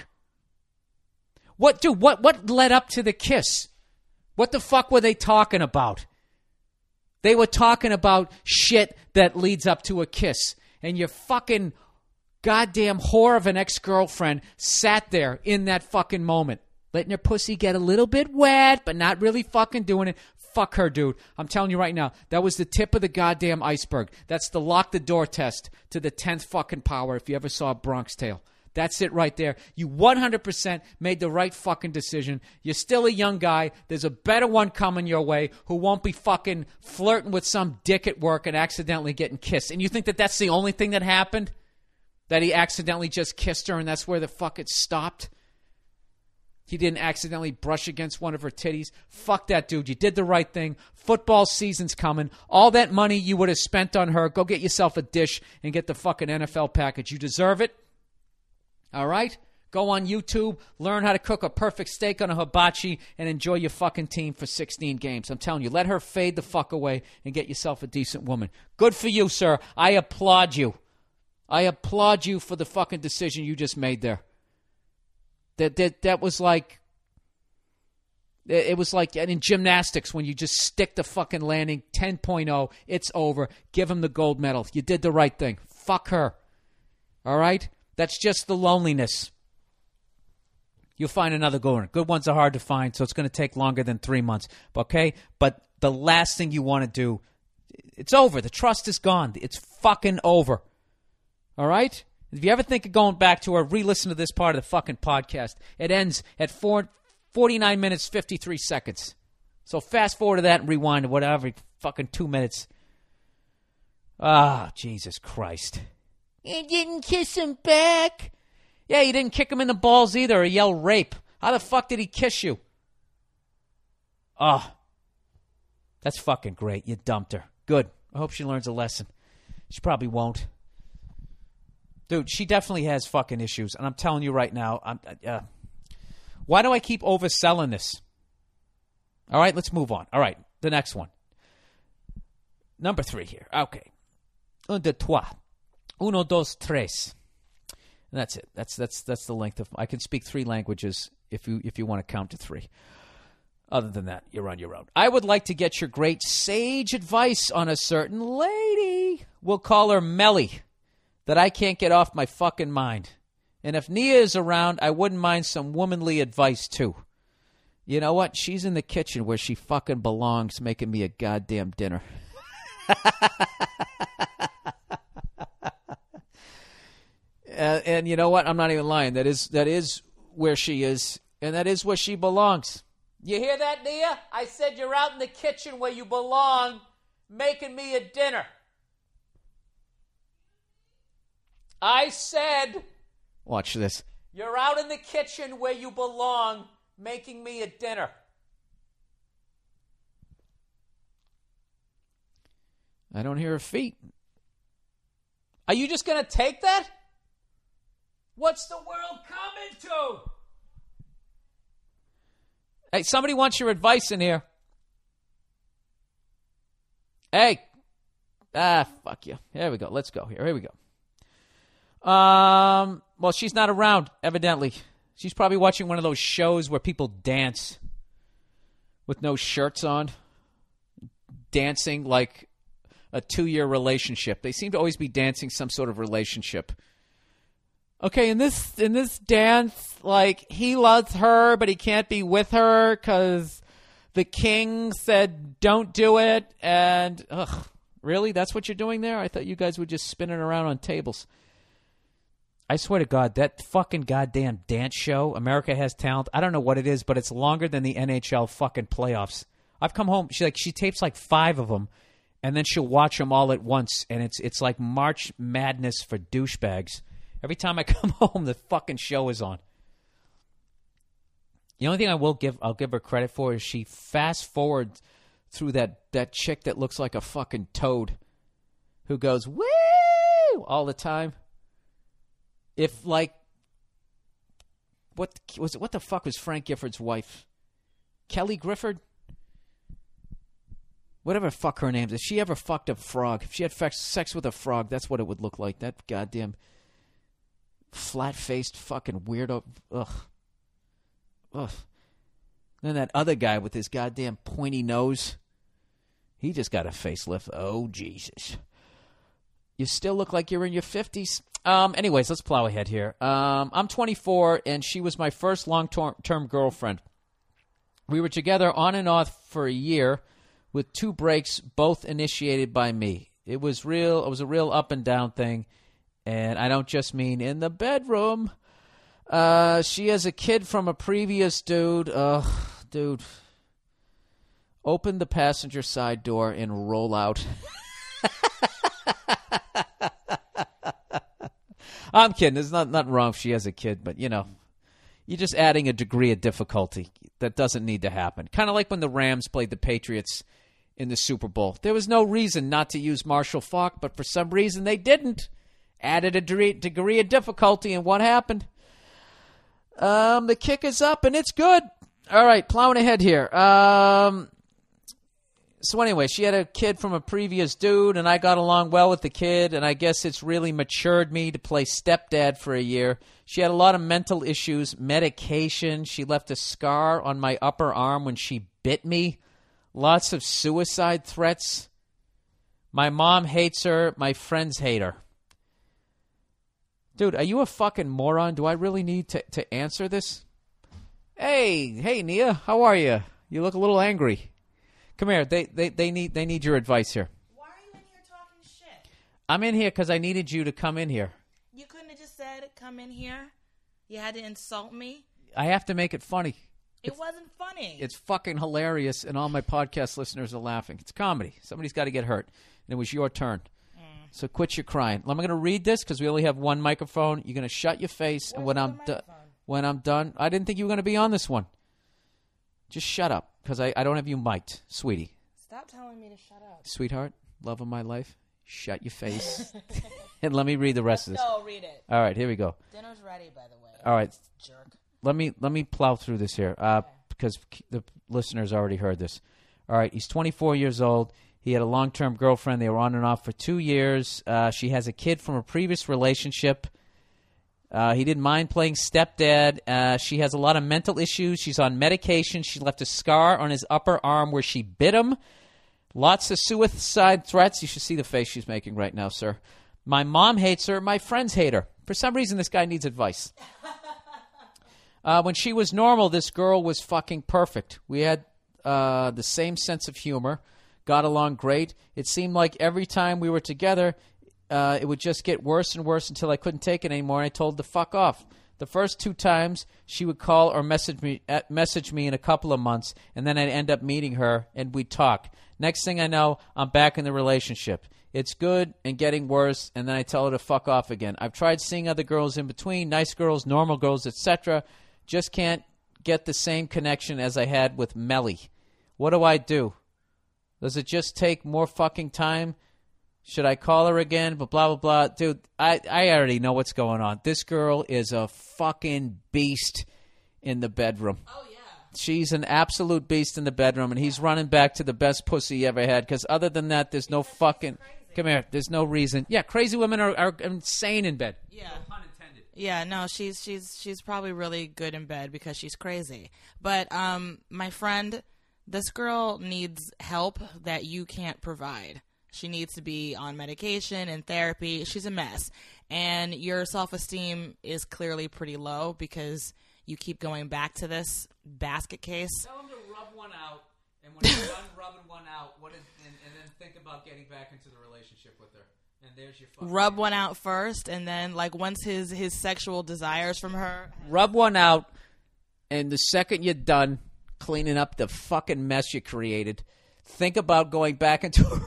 What led up to the kiss? What the fuck were they talking about? They were talking about shit that leads up to a kiss. And your fucking goddamn whore of an ex-girlfriend sat there in that fucking moment, letting her pussy get a little bit wet, but not really fucking doing it. Fuck her, dude. I'm telling you right now, that was the tip of the goddamn iceberg. That's the lock the door test to the 10th fucking power if you ever saw Bronx Tale. That's it right there. You 100% made the right fucking decision. You're still a young guy. There's a better one coming your way who won't be fucking flirting with some dick at work and accidentally getting kissed. And you think that that's the only thing that happened? That he accidentally just kissed her and that's where the fuck it stopped? He didn't accidentally brush against one of her titties? Fuck that, dude. You did the right thing. Football season's coming. All that money you would have spent on her, go get yourself a dish and get the fucking NFL package. You deserve it. All right? Go on YouTube, learn how to cook a perfect steak on a hibachi, and enjoy your fucking team for 16 games. I'm telling you, let her fade the fuck away and get yourself a decent woman. Good for you, sir. I applaud you. I applaud you for the fucking decision you just made there. That was like, it was like in gymnastics when you just stick the fucking landing, 10.0, it's over. Give him the gold medal. You did the right thing. Fuck her. All right? That's just the loneliness. You'll find another good one. Good ones are hard to find, so it's going to take longer than 3 months. Okay? But the last thing you want to do, it's over. The trust is gone. It's fucking over. All right? If you ever think of going back to or re-listen to this part of the fucking podcast, it ends at 49 minutes, 53 seconds. So fast forward to that and rewind to whatever, fucking 2 minutes. Ah, Jesus Christ. You didn't kiss him back. Yeah, you didn't kick him in the balls either or yell rape. How the fuck did he kiss you? Oh, that's fucking great. You dumped her. Good. I hope she learns a lesson. She probably won't. Dude, she definitely has fucking issues. And I'm telling you right now, why do I keep overselling this? All right, let's move on. All right, the next one. Number 3 here. Okay. Un, deux, trois. Uno, dos, tres. And that's it. That's the length of. I can speak 3 languages if you want to count to 3. Other than that, you're on your own. I would like to get your great sage advice on a certain lady. We'll call her Melly, that I can't get off my fucking mind. And if Nia is around, I wouldn't mind some womanly advice too. You know what? She's in the kitchen where she fucking belongs, making me a goddamn dinner. And you know what? I'm not even lying. That is where she is, and that is where she belongs. You hear that, Nia? I said you're out in the kitchen where you belong, making me a dinner. I said... Watch this. You're out in the kitchen where you belong, making me a dinner. I don't hear her feet. Are you just going to take that? What's the world coming to? Hey, somebody wants your advice in here. Hey. Fuck you. Here we go. Let's go here. Here we go. Well, she's not around, evidently. She's probably watching one of those shows where people dance with no shirts on. Dancing like a 2-year relationship. They seem to always be dancing some sort of relationship. Okay, in this dance, like, he loves her, but he can't be with her because the king said don't do it. And, really? That's what you're doing there? I thought you guys were just spinning around on tables. I swear to God, that fucking goddamn dance show, America Has Talent, I don't know what it is, but it's longer than the NHL fucking playoffs. I've come home, she tapes like 5 of them, and then she'll watch them all at once, and it's like March Madness for douchebags. Every time I come home, the fucking show is on. The only thing I'll give her credit for is she fast forwards through that chick that looks like a fucking toad, who goes woo all the time. If like, what the fuck was Frank Gifford's wife? Kelly Gifford? Whatever the fuck her name is. If she ever fucked a frog, if she had sex with a frog, that's what it would look like. That goddamn flat-faced fucking weirdo. Ugh. Then that other guy with his goddamn pointy nose. He just got a facelift. Oh, Jesus. You still look like you're in your 50s. Anyways, let's plow ahead here. I'm 24, and she was my first long-term girlfriend. We were together on and off for a year with 2 breaks, both initiated by me. It was a real up and down thing. And I don't just mean in the bedroom. She has a kid from a previous dude. Dude. Open the passenger side door and roll out. I'm kidding. There's nothing wrong if she has a kid, but, you're just adding a degree of difficulty that doesn't need to happen. Kind of like when the Rams played the Patriots in the Super Bowl. There was no reason not to use Marshall Faulk, but for some reason they didn't. Added a degree of difficulty, and what happened? The kick is up, and it's good. All right, plowing ahead here. So anyway, she had a kid from a previous dude, and I got along well with the kid, and I guess it's really matured me to play stepdad for a year. She had a lot of mental issues, medication. She left a scar on my upper arm when she bit me. Lots of suicide threats. My mom hates her. My friends hate her. Dude, are you a fucking moron? Do I really need to answer this? Hey, Nia, how are you? You look a little angry. Come here. They need your advice here. Why are you in here talking shit? I'm in here because I needed you to come in here. You couldn't have just come in here? You had to insult me? I have to make it funny. It wasn't funny. It's fucking hilarious, and all my podcast listeners are laughing. It's comedy. Somebody's got to get hurt. And it was your turn. So quit your crying. I'm going to read this because we only have one microphone. You're going to shut your face, and when I'm done, I didn't think you were going to be on this one. Just shut up because I don't have you mic'd, sweetie. Stop telling me to shut up. Sweetheart, love of my life, shut your face. And let me read the rest of this. Go, read it. All right, here we go. Dinner's ready, by the way. All right. Jerk. Let me plow through this here because the listeners already heard this. All right, he's 24 years old. He had a long-term girlfriend. They were on and off for 2 years. She has a kid from a previous relationship. He didn't mind playing stepdad. She has a lot of mental issues. She's on medication. She left a scar on his upper arm where she bit him. Lots of suicide threats. You should see the face she's making right now, sir. My mom hates her. My friends hate her. For some reason, this guy needs advice. When she was normal, this girl was fucking perfect. We had the same sense of humor, got along great. It seemed like every time we were together, it would just get worse and worse until I couldn't take it anymore, and I told her to fuck off. The first 2 times, she would call or message me in a couple of months, and then I'd end up meeting her, and we'd talk. Next thing I know, I'm back in the relationship. It's good and getting worse, and then I tell her to fuck off again. I've tried seeing other girls in between, nice girls, normal girls, etc. Just can't get the same connection as I had with Melly. What do I do? Does it just take more fucking time? Should I call her again? But blah, blah, blah. Dude, I already know what's going on. This girl is a fucking beast in the bedroom. Oh, yeah. She's an absolute beast in the bedroom, and he's running back to the best pussy he ever had. Because other than that, there's no fucking... Come here. There's no reason. Yeah, crazy women are insane in bed. Yeah. No pun intended. Yeah, no, she's probably really good in bed because she's crazy. But my friend, this girl needs help that you can't provide. She needs to be on medication and therapy. She's a mess. And your self-esteem is clearly pretty low because you keep going back to this basket case. Tell him to rub one out, and when you're done rubbing one out, and then think about getting back into the relationship with her. And there's your fucking rub one out first, and then like once his sexual desires from her. Rub one out, and the second you're done cleaning up the fucking mess you created, think about going back into her.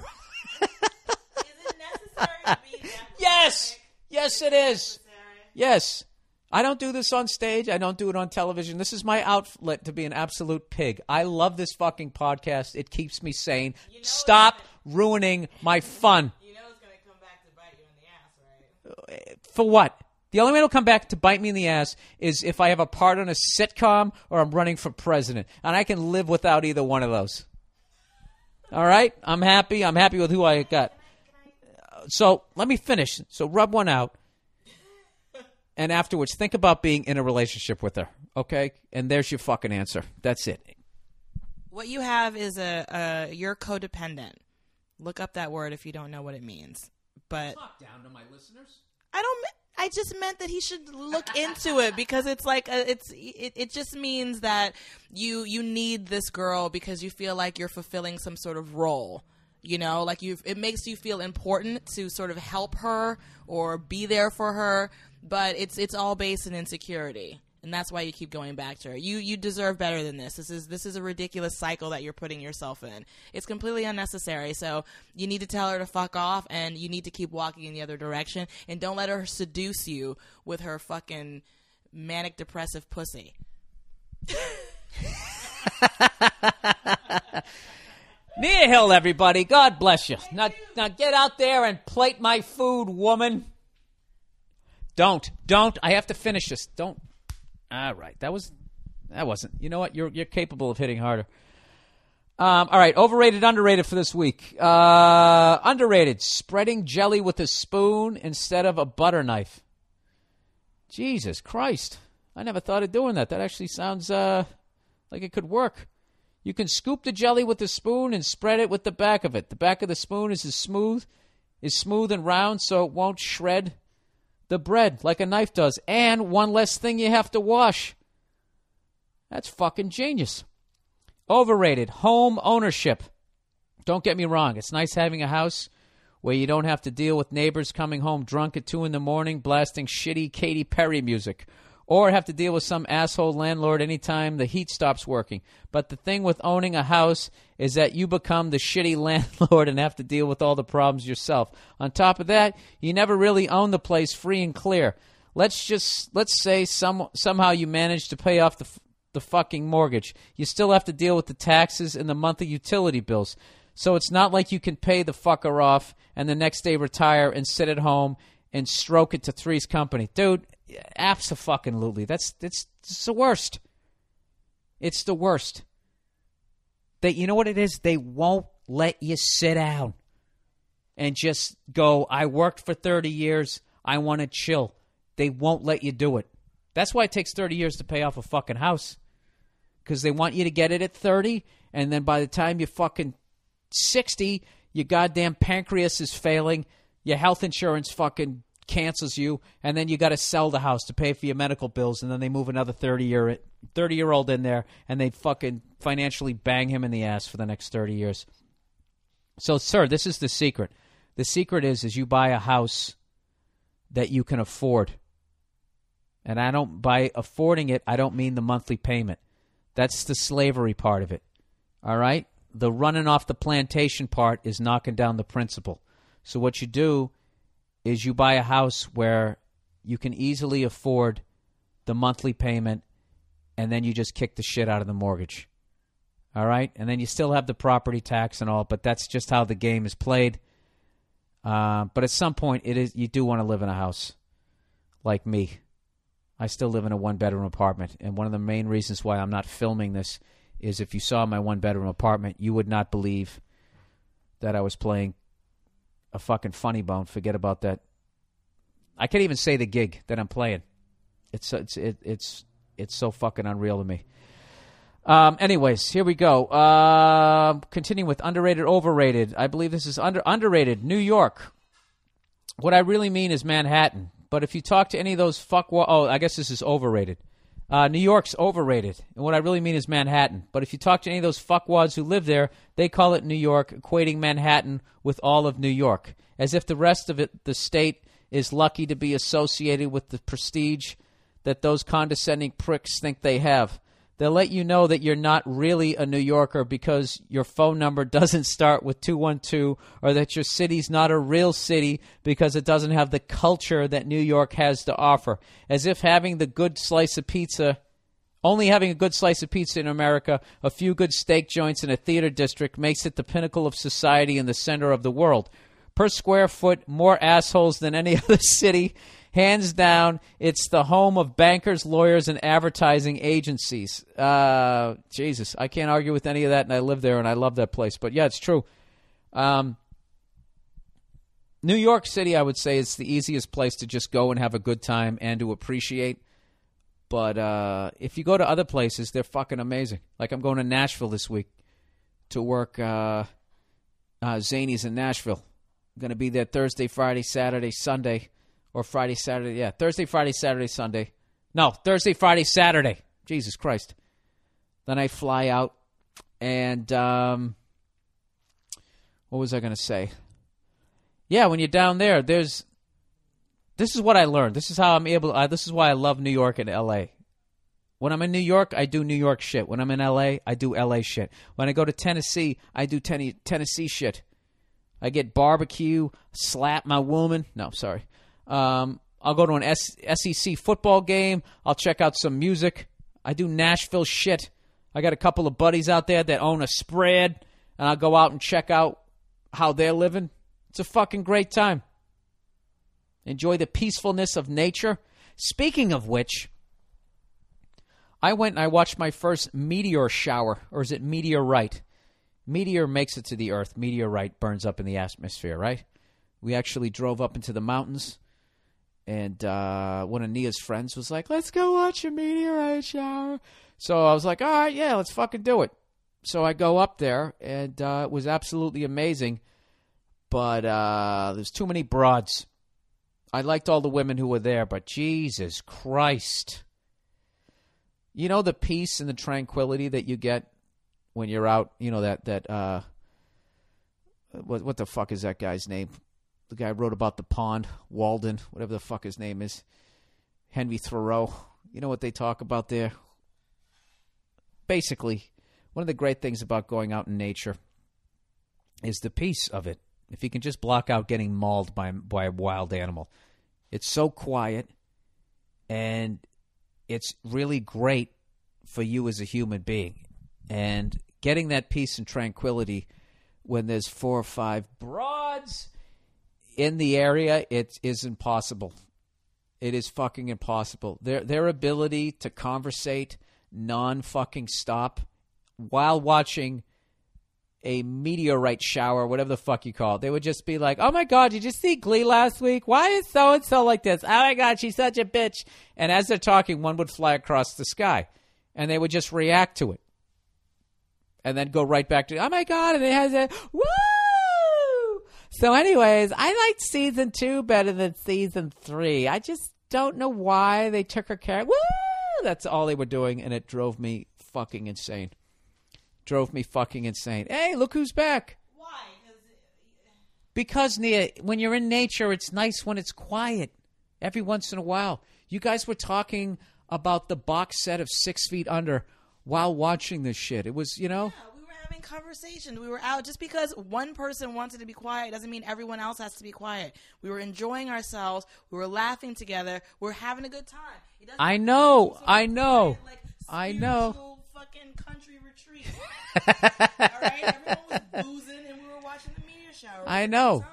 Is it necessary to be that Yes! Yes, it is. Yes. I don't do this on stage. I don't do it on television. This is my outlet to be an absolute pig. I love this fucking podcast. It keeps me sane. Stop ruining my fun. You know it's going to come back to bite you in the ass, right? For what? The only way it'll come back to bite me in the ass is if I have a part on a sitcom or I'm running for president. And I can live without either one of those. All right? I'm happy. I'm happy with who I got. So let me finish. So rub one out. And afterwards, think about being in a relationship with her, okay? And there's your fucking answer. That's it. What you have is you're codependent. Look up that word if you don't know what it means. But talk down to my listeners. I just meant that he should look into it because it's like it just means that you need this girl because you feel like you're fulfilling some sort of role. You know, like it makes you feel important to sort of help her or be there for her, but it's all based in insecurity, and that's why you keep going back to her. You deserve better than this. This is a ridiculous cycle that you're putting yourself in. It's completely unnecessary. So you need to tell her to fuck off, and you need to keep walking in the other direction, and don't let her seduce you with her fucking manic depressive pussy. Nia Hill, everybody. God bless you. Now get out there and plate my food, woman. Don't. I have to finish this. Don't. All right. That wasn't. You know what? You're capable of hitting harder. All right. Overrated, underrated for this week. Underrated. Spreading jelly with a spoon instead of a butter knife. Jesus Christ. I never thought of doing that. That actually sounds like it could work. You can scoop the jelly with a spoon and spread it with the back of it. The back of the spoon is smooth and round, so it won't shred the bread like a knife does. And one less thing you have to wash. That's fucking genius. Overrated. Home ownership. Don't get me wrong. It's nice having a house where you don't have to deal with neighbors coming home drunk at 2 in the morning blasting shitty Katy Perry music, or have to deal with some asshole landlord anytime the heat stops working. But the thing with owning a house is that you become the shitty landlord and have to deal with all the problems yourself. On top of that, you never really own the place free and clear. Let's say somehow you manage to pay off the fucking mortgage. You still have to deal with the taxes and the monthly utility bills. So it's not like you can pay the fucker off and the next day retire and sit at home and stroke it to Three's Company. Dude, abso-fucking-lutely. It's the worst. It's the worst. You know what it is? They won't let you sit down and just go, I worked for 30 years, I want to chill. They won't let you do it. That's why it takes 30 years to pay off a fucking house. Because they want you to get it at 30, and then by the time you're fucking 60, your goddamn pancreas is failing, your health insurance fucking cancels you, and then you got to sell the house to pay for your medical bills, and then they move another 30-year-old in there, and they fucking financially bang him in the ass for the next 30 years. So, sir, this is the secret. The secret is you buy a house that you can afford. And by affording it, I don't mean the monthly payment. That's the slavery part of it. All right? The running off the plantation part is knocking down the principal. So what you do is you buy a house where you can easily afford the monthly payment, and then you just kick the shit out of the mortgage. All right? And then you still have the property tax and all, but that's just how the game is played. But at some point, you do want to live in a house like me. I still live in a one-bedroom apartment, and one of the main reasons why I'm not filming this is if you saw my one-bedroom apartment, you would not believe that I was playing a fucking funny bone. Forget about that. I can't even say the gig that I'm playing. It's so fucking unreal to me. Anyways, here we go. Continuing with underrated, overrated. I believe this is underrated. New York. What I really mean is Manhattan. But if you talk to any of those I guess this is overrated. New York's overrated. And what I really mean is Manhattan. But if you talk to any of those fuckwads who live there, they call it New York, equating Manhattan with all of New York. As if the rest of it, the state, is lucky to be associated with the prestige that those condescending pricks think they have. They'll let you know that you're not really a New Yorker because your phone number doesn't start with 212, or that your city's not a real city because it doesn't have the culture that New York has to offer. As if only having a good slice of pizza in America, a few good steak joints in a theater district makes it the pinnacle of society in the center of the world. Per square foot, more assholes than any other city. Hands down, it's the home of bankers, lawyers, and advertising agencies. Jesus, I can't argue with any of that, and I live there, and I love that place. But, yeah, it's true. New York City, I would say, is the easiest place to just go and have a good time and to appreciate. But if you go to other places, they're fucking amazing. Like I'm going to Nashville this week to work Zanies in Nashville. I'm going to be there Thursday, Friday, Saturday, Sunday. Or Friday, Saturday, yeah. Thursday, Friday, Saturday, Sunday. No, Thursday, Friday, Saturday. Jesus Christ. Then I fly out, and what was I going to say? Yeah, when you're down there, this is what I learned. This is how I'm able to, this is why I love New York and L.A. When I'm in New York, I do New York shit. When I'm in L.A., I do L.A. shit. When I go to Tennessee, I do Tennessee shit. I get barbecue, slap my woman. No, sorry. I'll go to an SEC football game. I'll check out some music. I do Nashville shit. I got a couple of buddies out there that own a spread, and I'll go out and check out how they're living. It's a fucking great time. Enjoy the peacefulness of nature. Speaking of which, I went and I watched my first meteor shower, or is it meteorite? Meteor makes it to the earth. Meteorite burns up in the atmosphere, right? We actually drove up into the mountains. And one of Nia's friends was like, let's go watch a meteorite shower. So I was like, all right, yeah, let's fucking do it. So I go up there, and it was absolutely amazing. But there's too many broads. I liked all the women who were there, but Jesus Christ. You know the peace and the tranquility that you get when you're out, you know, that what the fuck is that guy's name? the guy who wrote about the pond, Walden, whatever the fuck his name is, Henry Thoreau. You know what they talk about there? Basically, one of the great things about going out in nature is the peace of it. If you can just block out getting mauled by a wild animal. It's so quiet, and it's really great for you as a human being. And getting that peace and tranquility when there's 4 or 5 broads in the area, it is impossible. It is fucking impossible. Their ability to conversate non-fucking stop while watching a meteorite shower, whatever the fuck you call it. They would just be like, oh my God, did you see Glee last week? Why is so-and-so like this? Oh my God, she's such a bitch. And as they're talking, one would fly across the sky. And they would just react to it. And then go right back to, oh my God, and it has a, woo! So anyways, I liked season 2 better than season 3. I just don't know why they took her character. Woo! That's all they were doing, and it drove me fucking insane. Hey, look who's back. Why? Because, Nia, when you're in nature, it's nice when it's quiet. Every once in a while. You guys were talking about the box set of 6 Feet Under while watching this shit. It was, Yeah, we were having conversations. We were out. Just because one person wanted to be quiet doesn't mean everyone else has to be quiet. We were enjoying ourselves. We were laughing together. We were having a good time. I know. Spiritual fucking country retreat. All right? Everyone was boozing and we were watching the meteor shower. I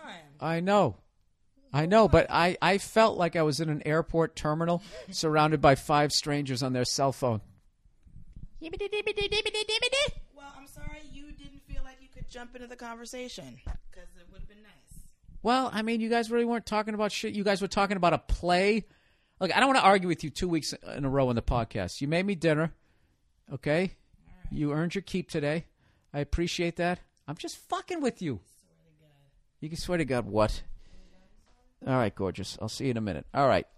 know, but I felt like I was in an airport terminal surrounded by 5 strangers on their cell phone. Well, I'm sorry you didn't feel like you could jump into the conversation because it would have been nice. Well, I mean, you guys really weren't talking about shit. You guys were talking about a play. Look, I don't want to argue with you 2 weeks in a row on the podcast. You made me dinner, okay? Right. You earned your keep today. I appreciate that. I'm just fucking with you. You can swear to God what? All right, gorgeous. I'll see you in a minute. All right.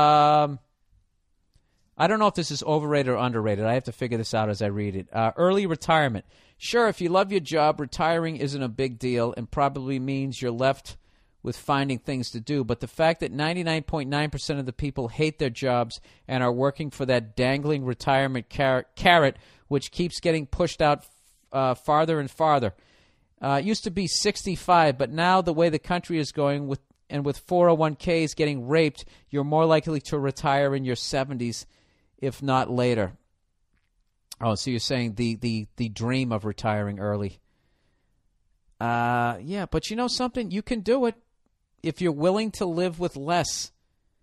I don't know if this is overrated or underrated. I have to figure this out as I read it. Early retirement. Sure, if you love your job, retiring isn't a big deal and probably means you're left with finding things to do. But the fact that 99.9% of the people hate their jobs and are working for that dangling retirement carrot, which keeps getting pushed out farther and farther. It used to be 65, but now the way the country is going with 401ks getting raped, you're more likely to retire in your 70s, if not later. Oh, so you're saying the dream of retiring early. Yeah, but you know something? You can do it if you're willing to live with less.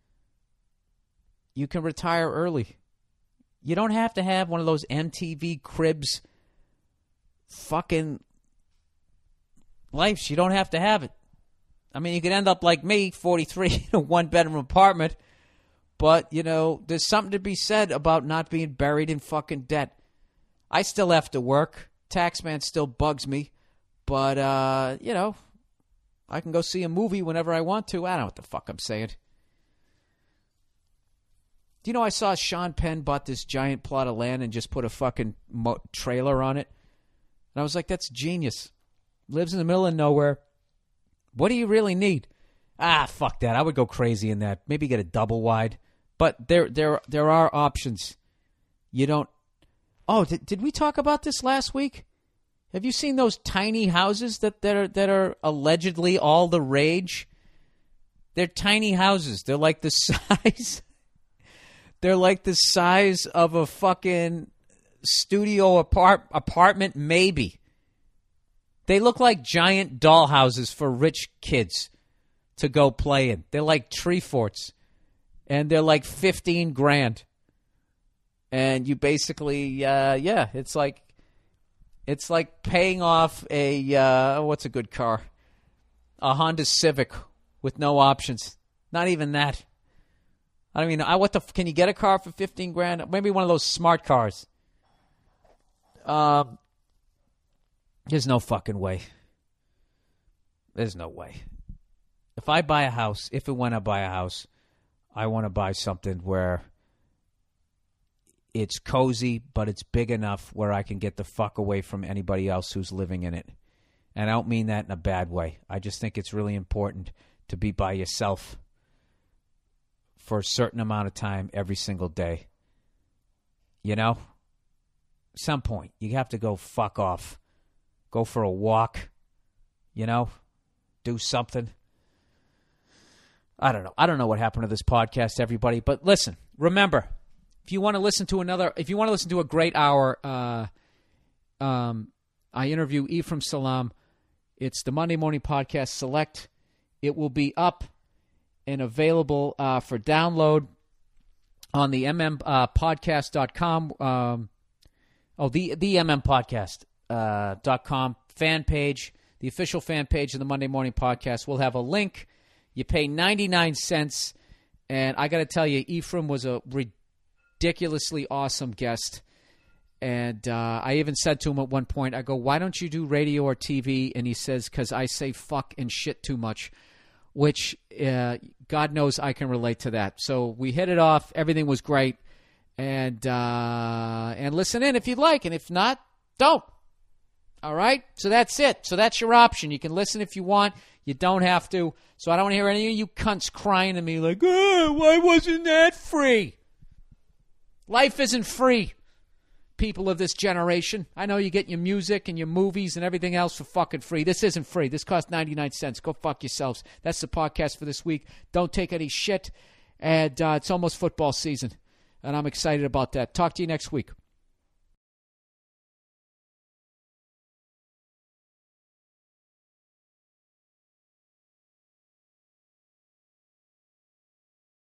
You can retire early. You don't have to have one of those MTV Cribs fucking lives. You don't have to have it. I mean, you could end up like me, 43, in a one-bedroom apartment. But, you know, there's something to be said about not being buried in fucking debt. I still have to work. Taxman still bugs me. But, you know, I can go see a movie whenever I want to. I don't know what the fuck I'm saying. Do you know I saw Sean Penn bought this giant plot of land and just put a fucking trailer on it? And I was like, that's genius. Lives in the middle of nowhere. What do you really need? Fuck that. I would go crazy in that. Maybe get a double wide. But there are options. You don't. Oh, did we talk about this last week? Have you seen those tiny houses that are allegedly all the rage? They're tiny houses. They're like the size. They're like the size of a fucking studio apartment, maybe. They look like giant doll houses for rich kids to go play in. They're like tree forts. And they're like $15,000. And you basically, it's like paying off a, what's a good car? A Honda Civic with no options. Not even that. I mean, can you get a car for $15,000? Maybe one of those smart cars. There's no fucking way. There's no way. If I buy a house, if and when I buy a house, I want to buy something where it's cozy, but it's big enough where I can get the fuck away from anybody else who's living in it. And I don't mean that in a bad way. I just think it's really important to be by yourself for a certain amount of time every single day. You know? Some point, you have to go fuck off. Go for a walk. You know? Do something. I don't know. I don't know what happened to this podcast, everybody. But listen, remember, if you want to listen to a great hour, I interview Ephraim Salaam. It's the Monday Morning Podcast Select. It will be up and available for download on the mmpodcast.com. The mmpodcast.com fan page, the official fan page of the Monday Morning Podcast. We'll have a link. You pay 99 cents. And I got to tell you, Ephraim was a ridiculously awesome guest. And I even said to him at one point, I go, why don't you do radio or TV? And he says, because I say fuck and shit too much, which God knows I can relate to that. So we hit it off. Everything was great. And listen in if you'd like. And if not, don't. All right? So that's it. So that's your option. You can listen if you want. You don't have to. So I don't want to hear any of you cunts crying to me like, oh, why wasn't that free? Life isn't free. People of this generation. I know you get your music and your movies and everything else for fucking free. This isn't free. This costs 99 cents. Go fuck yourselves. That's the podcast for this week. Don't take any shit. And it's almost football season. And I'm excited about that. Talk to you next week.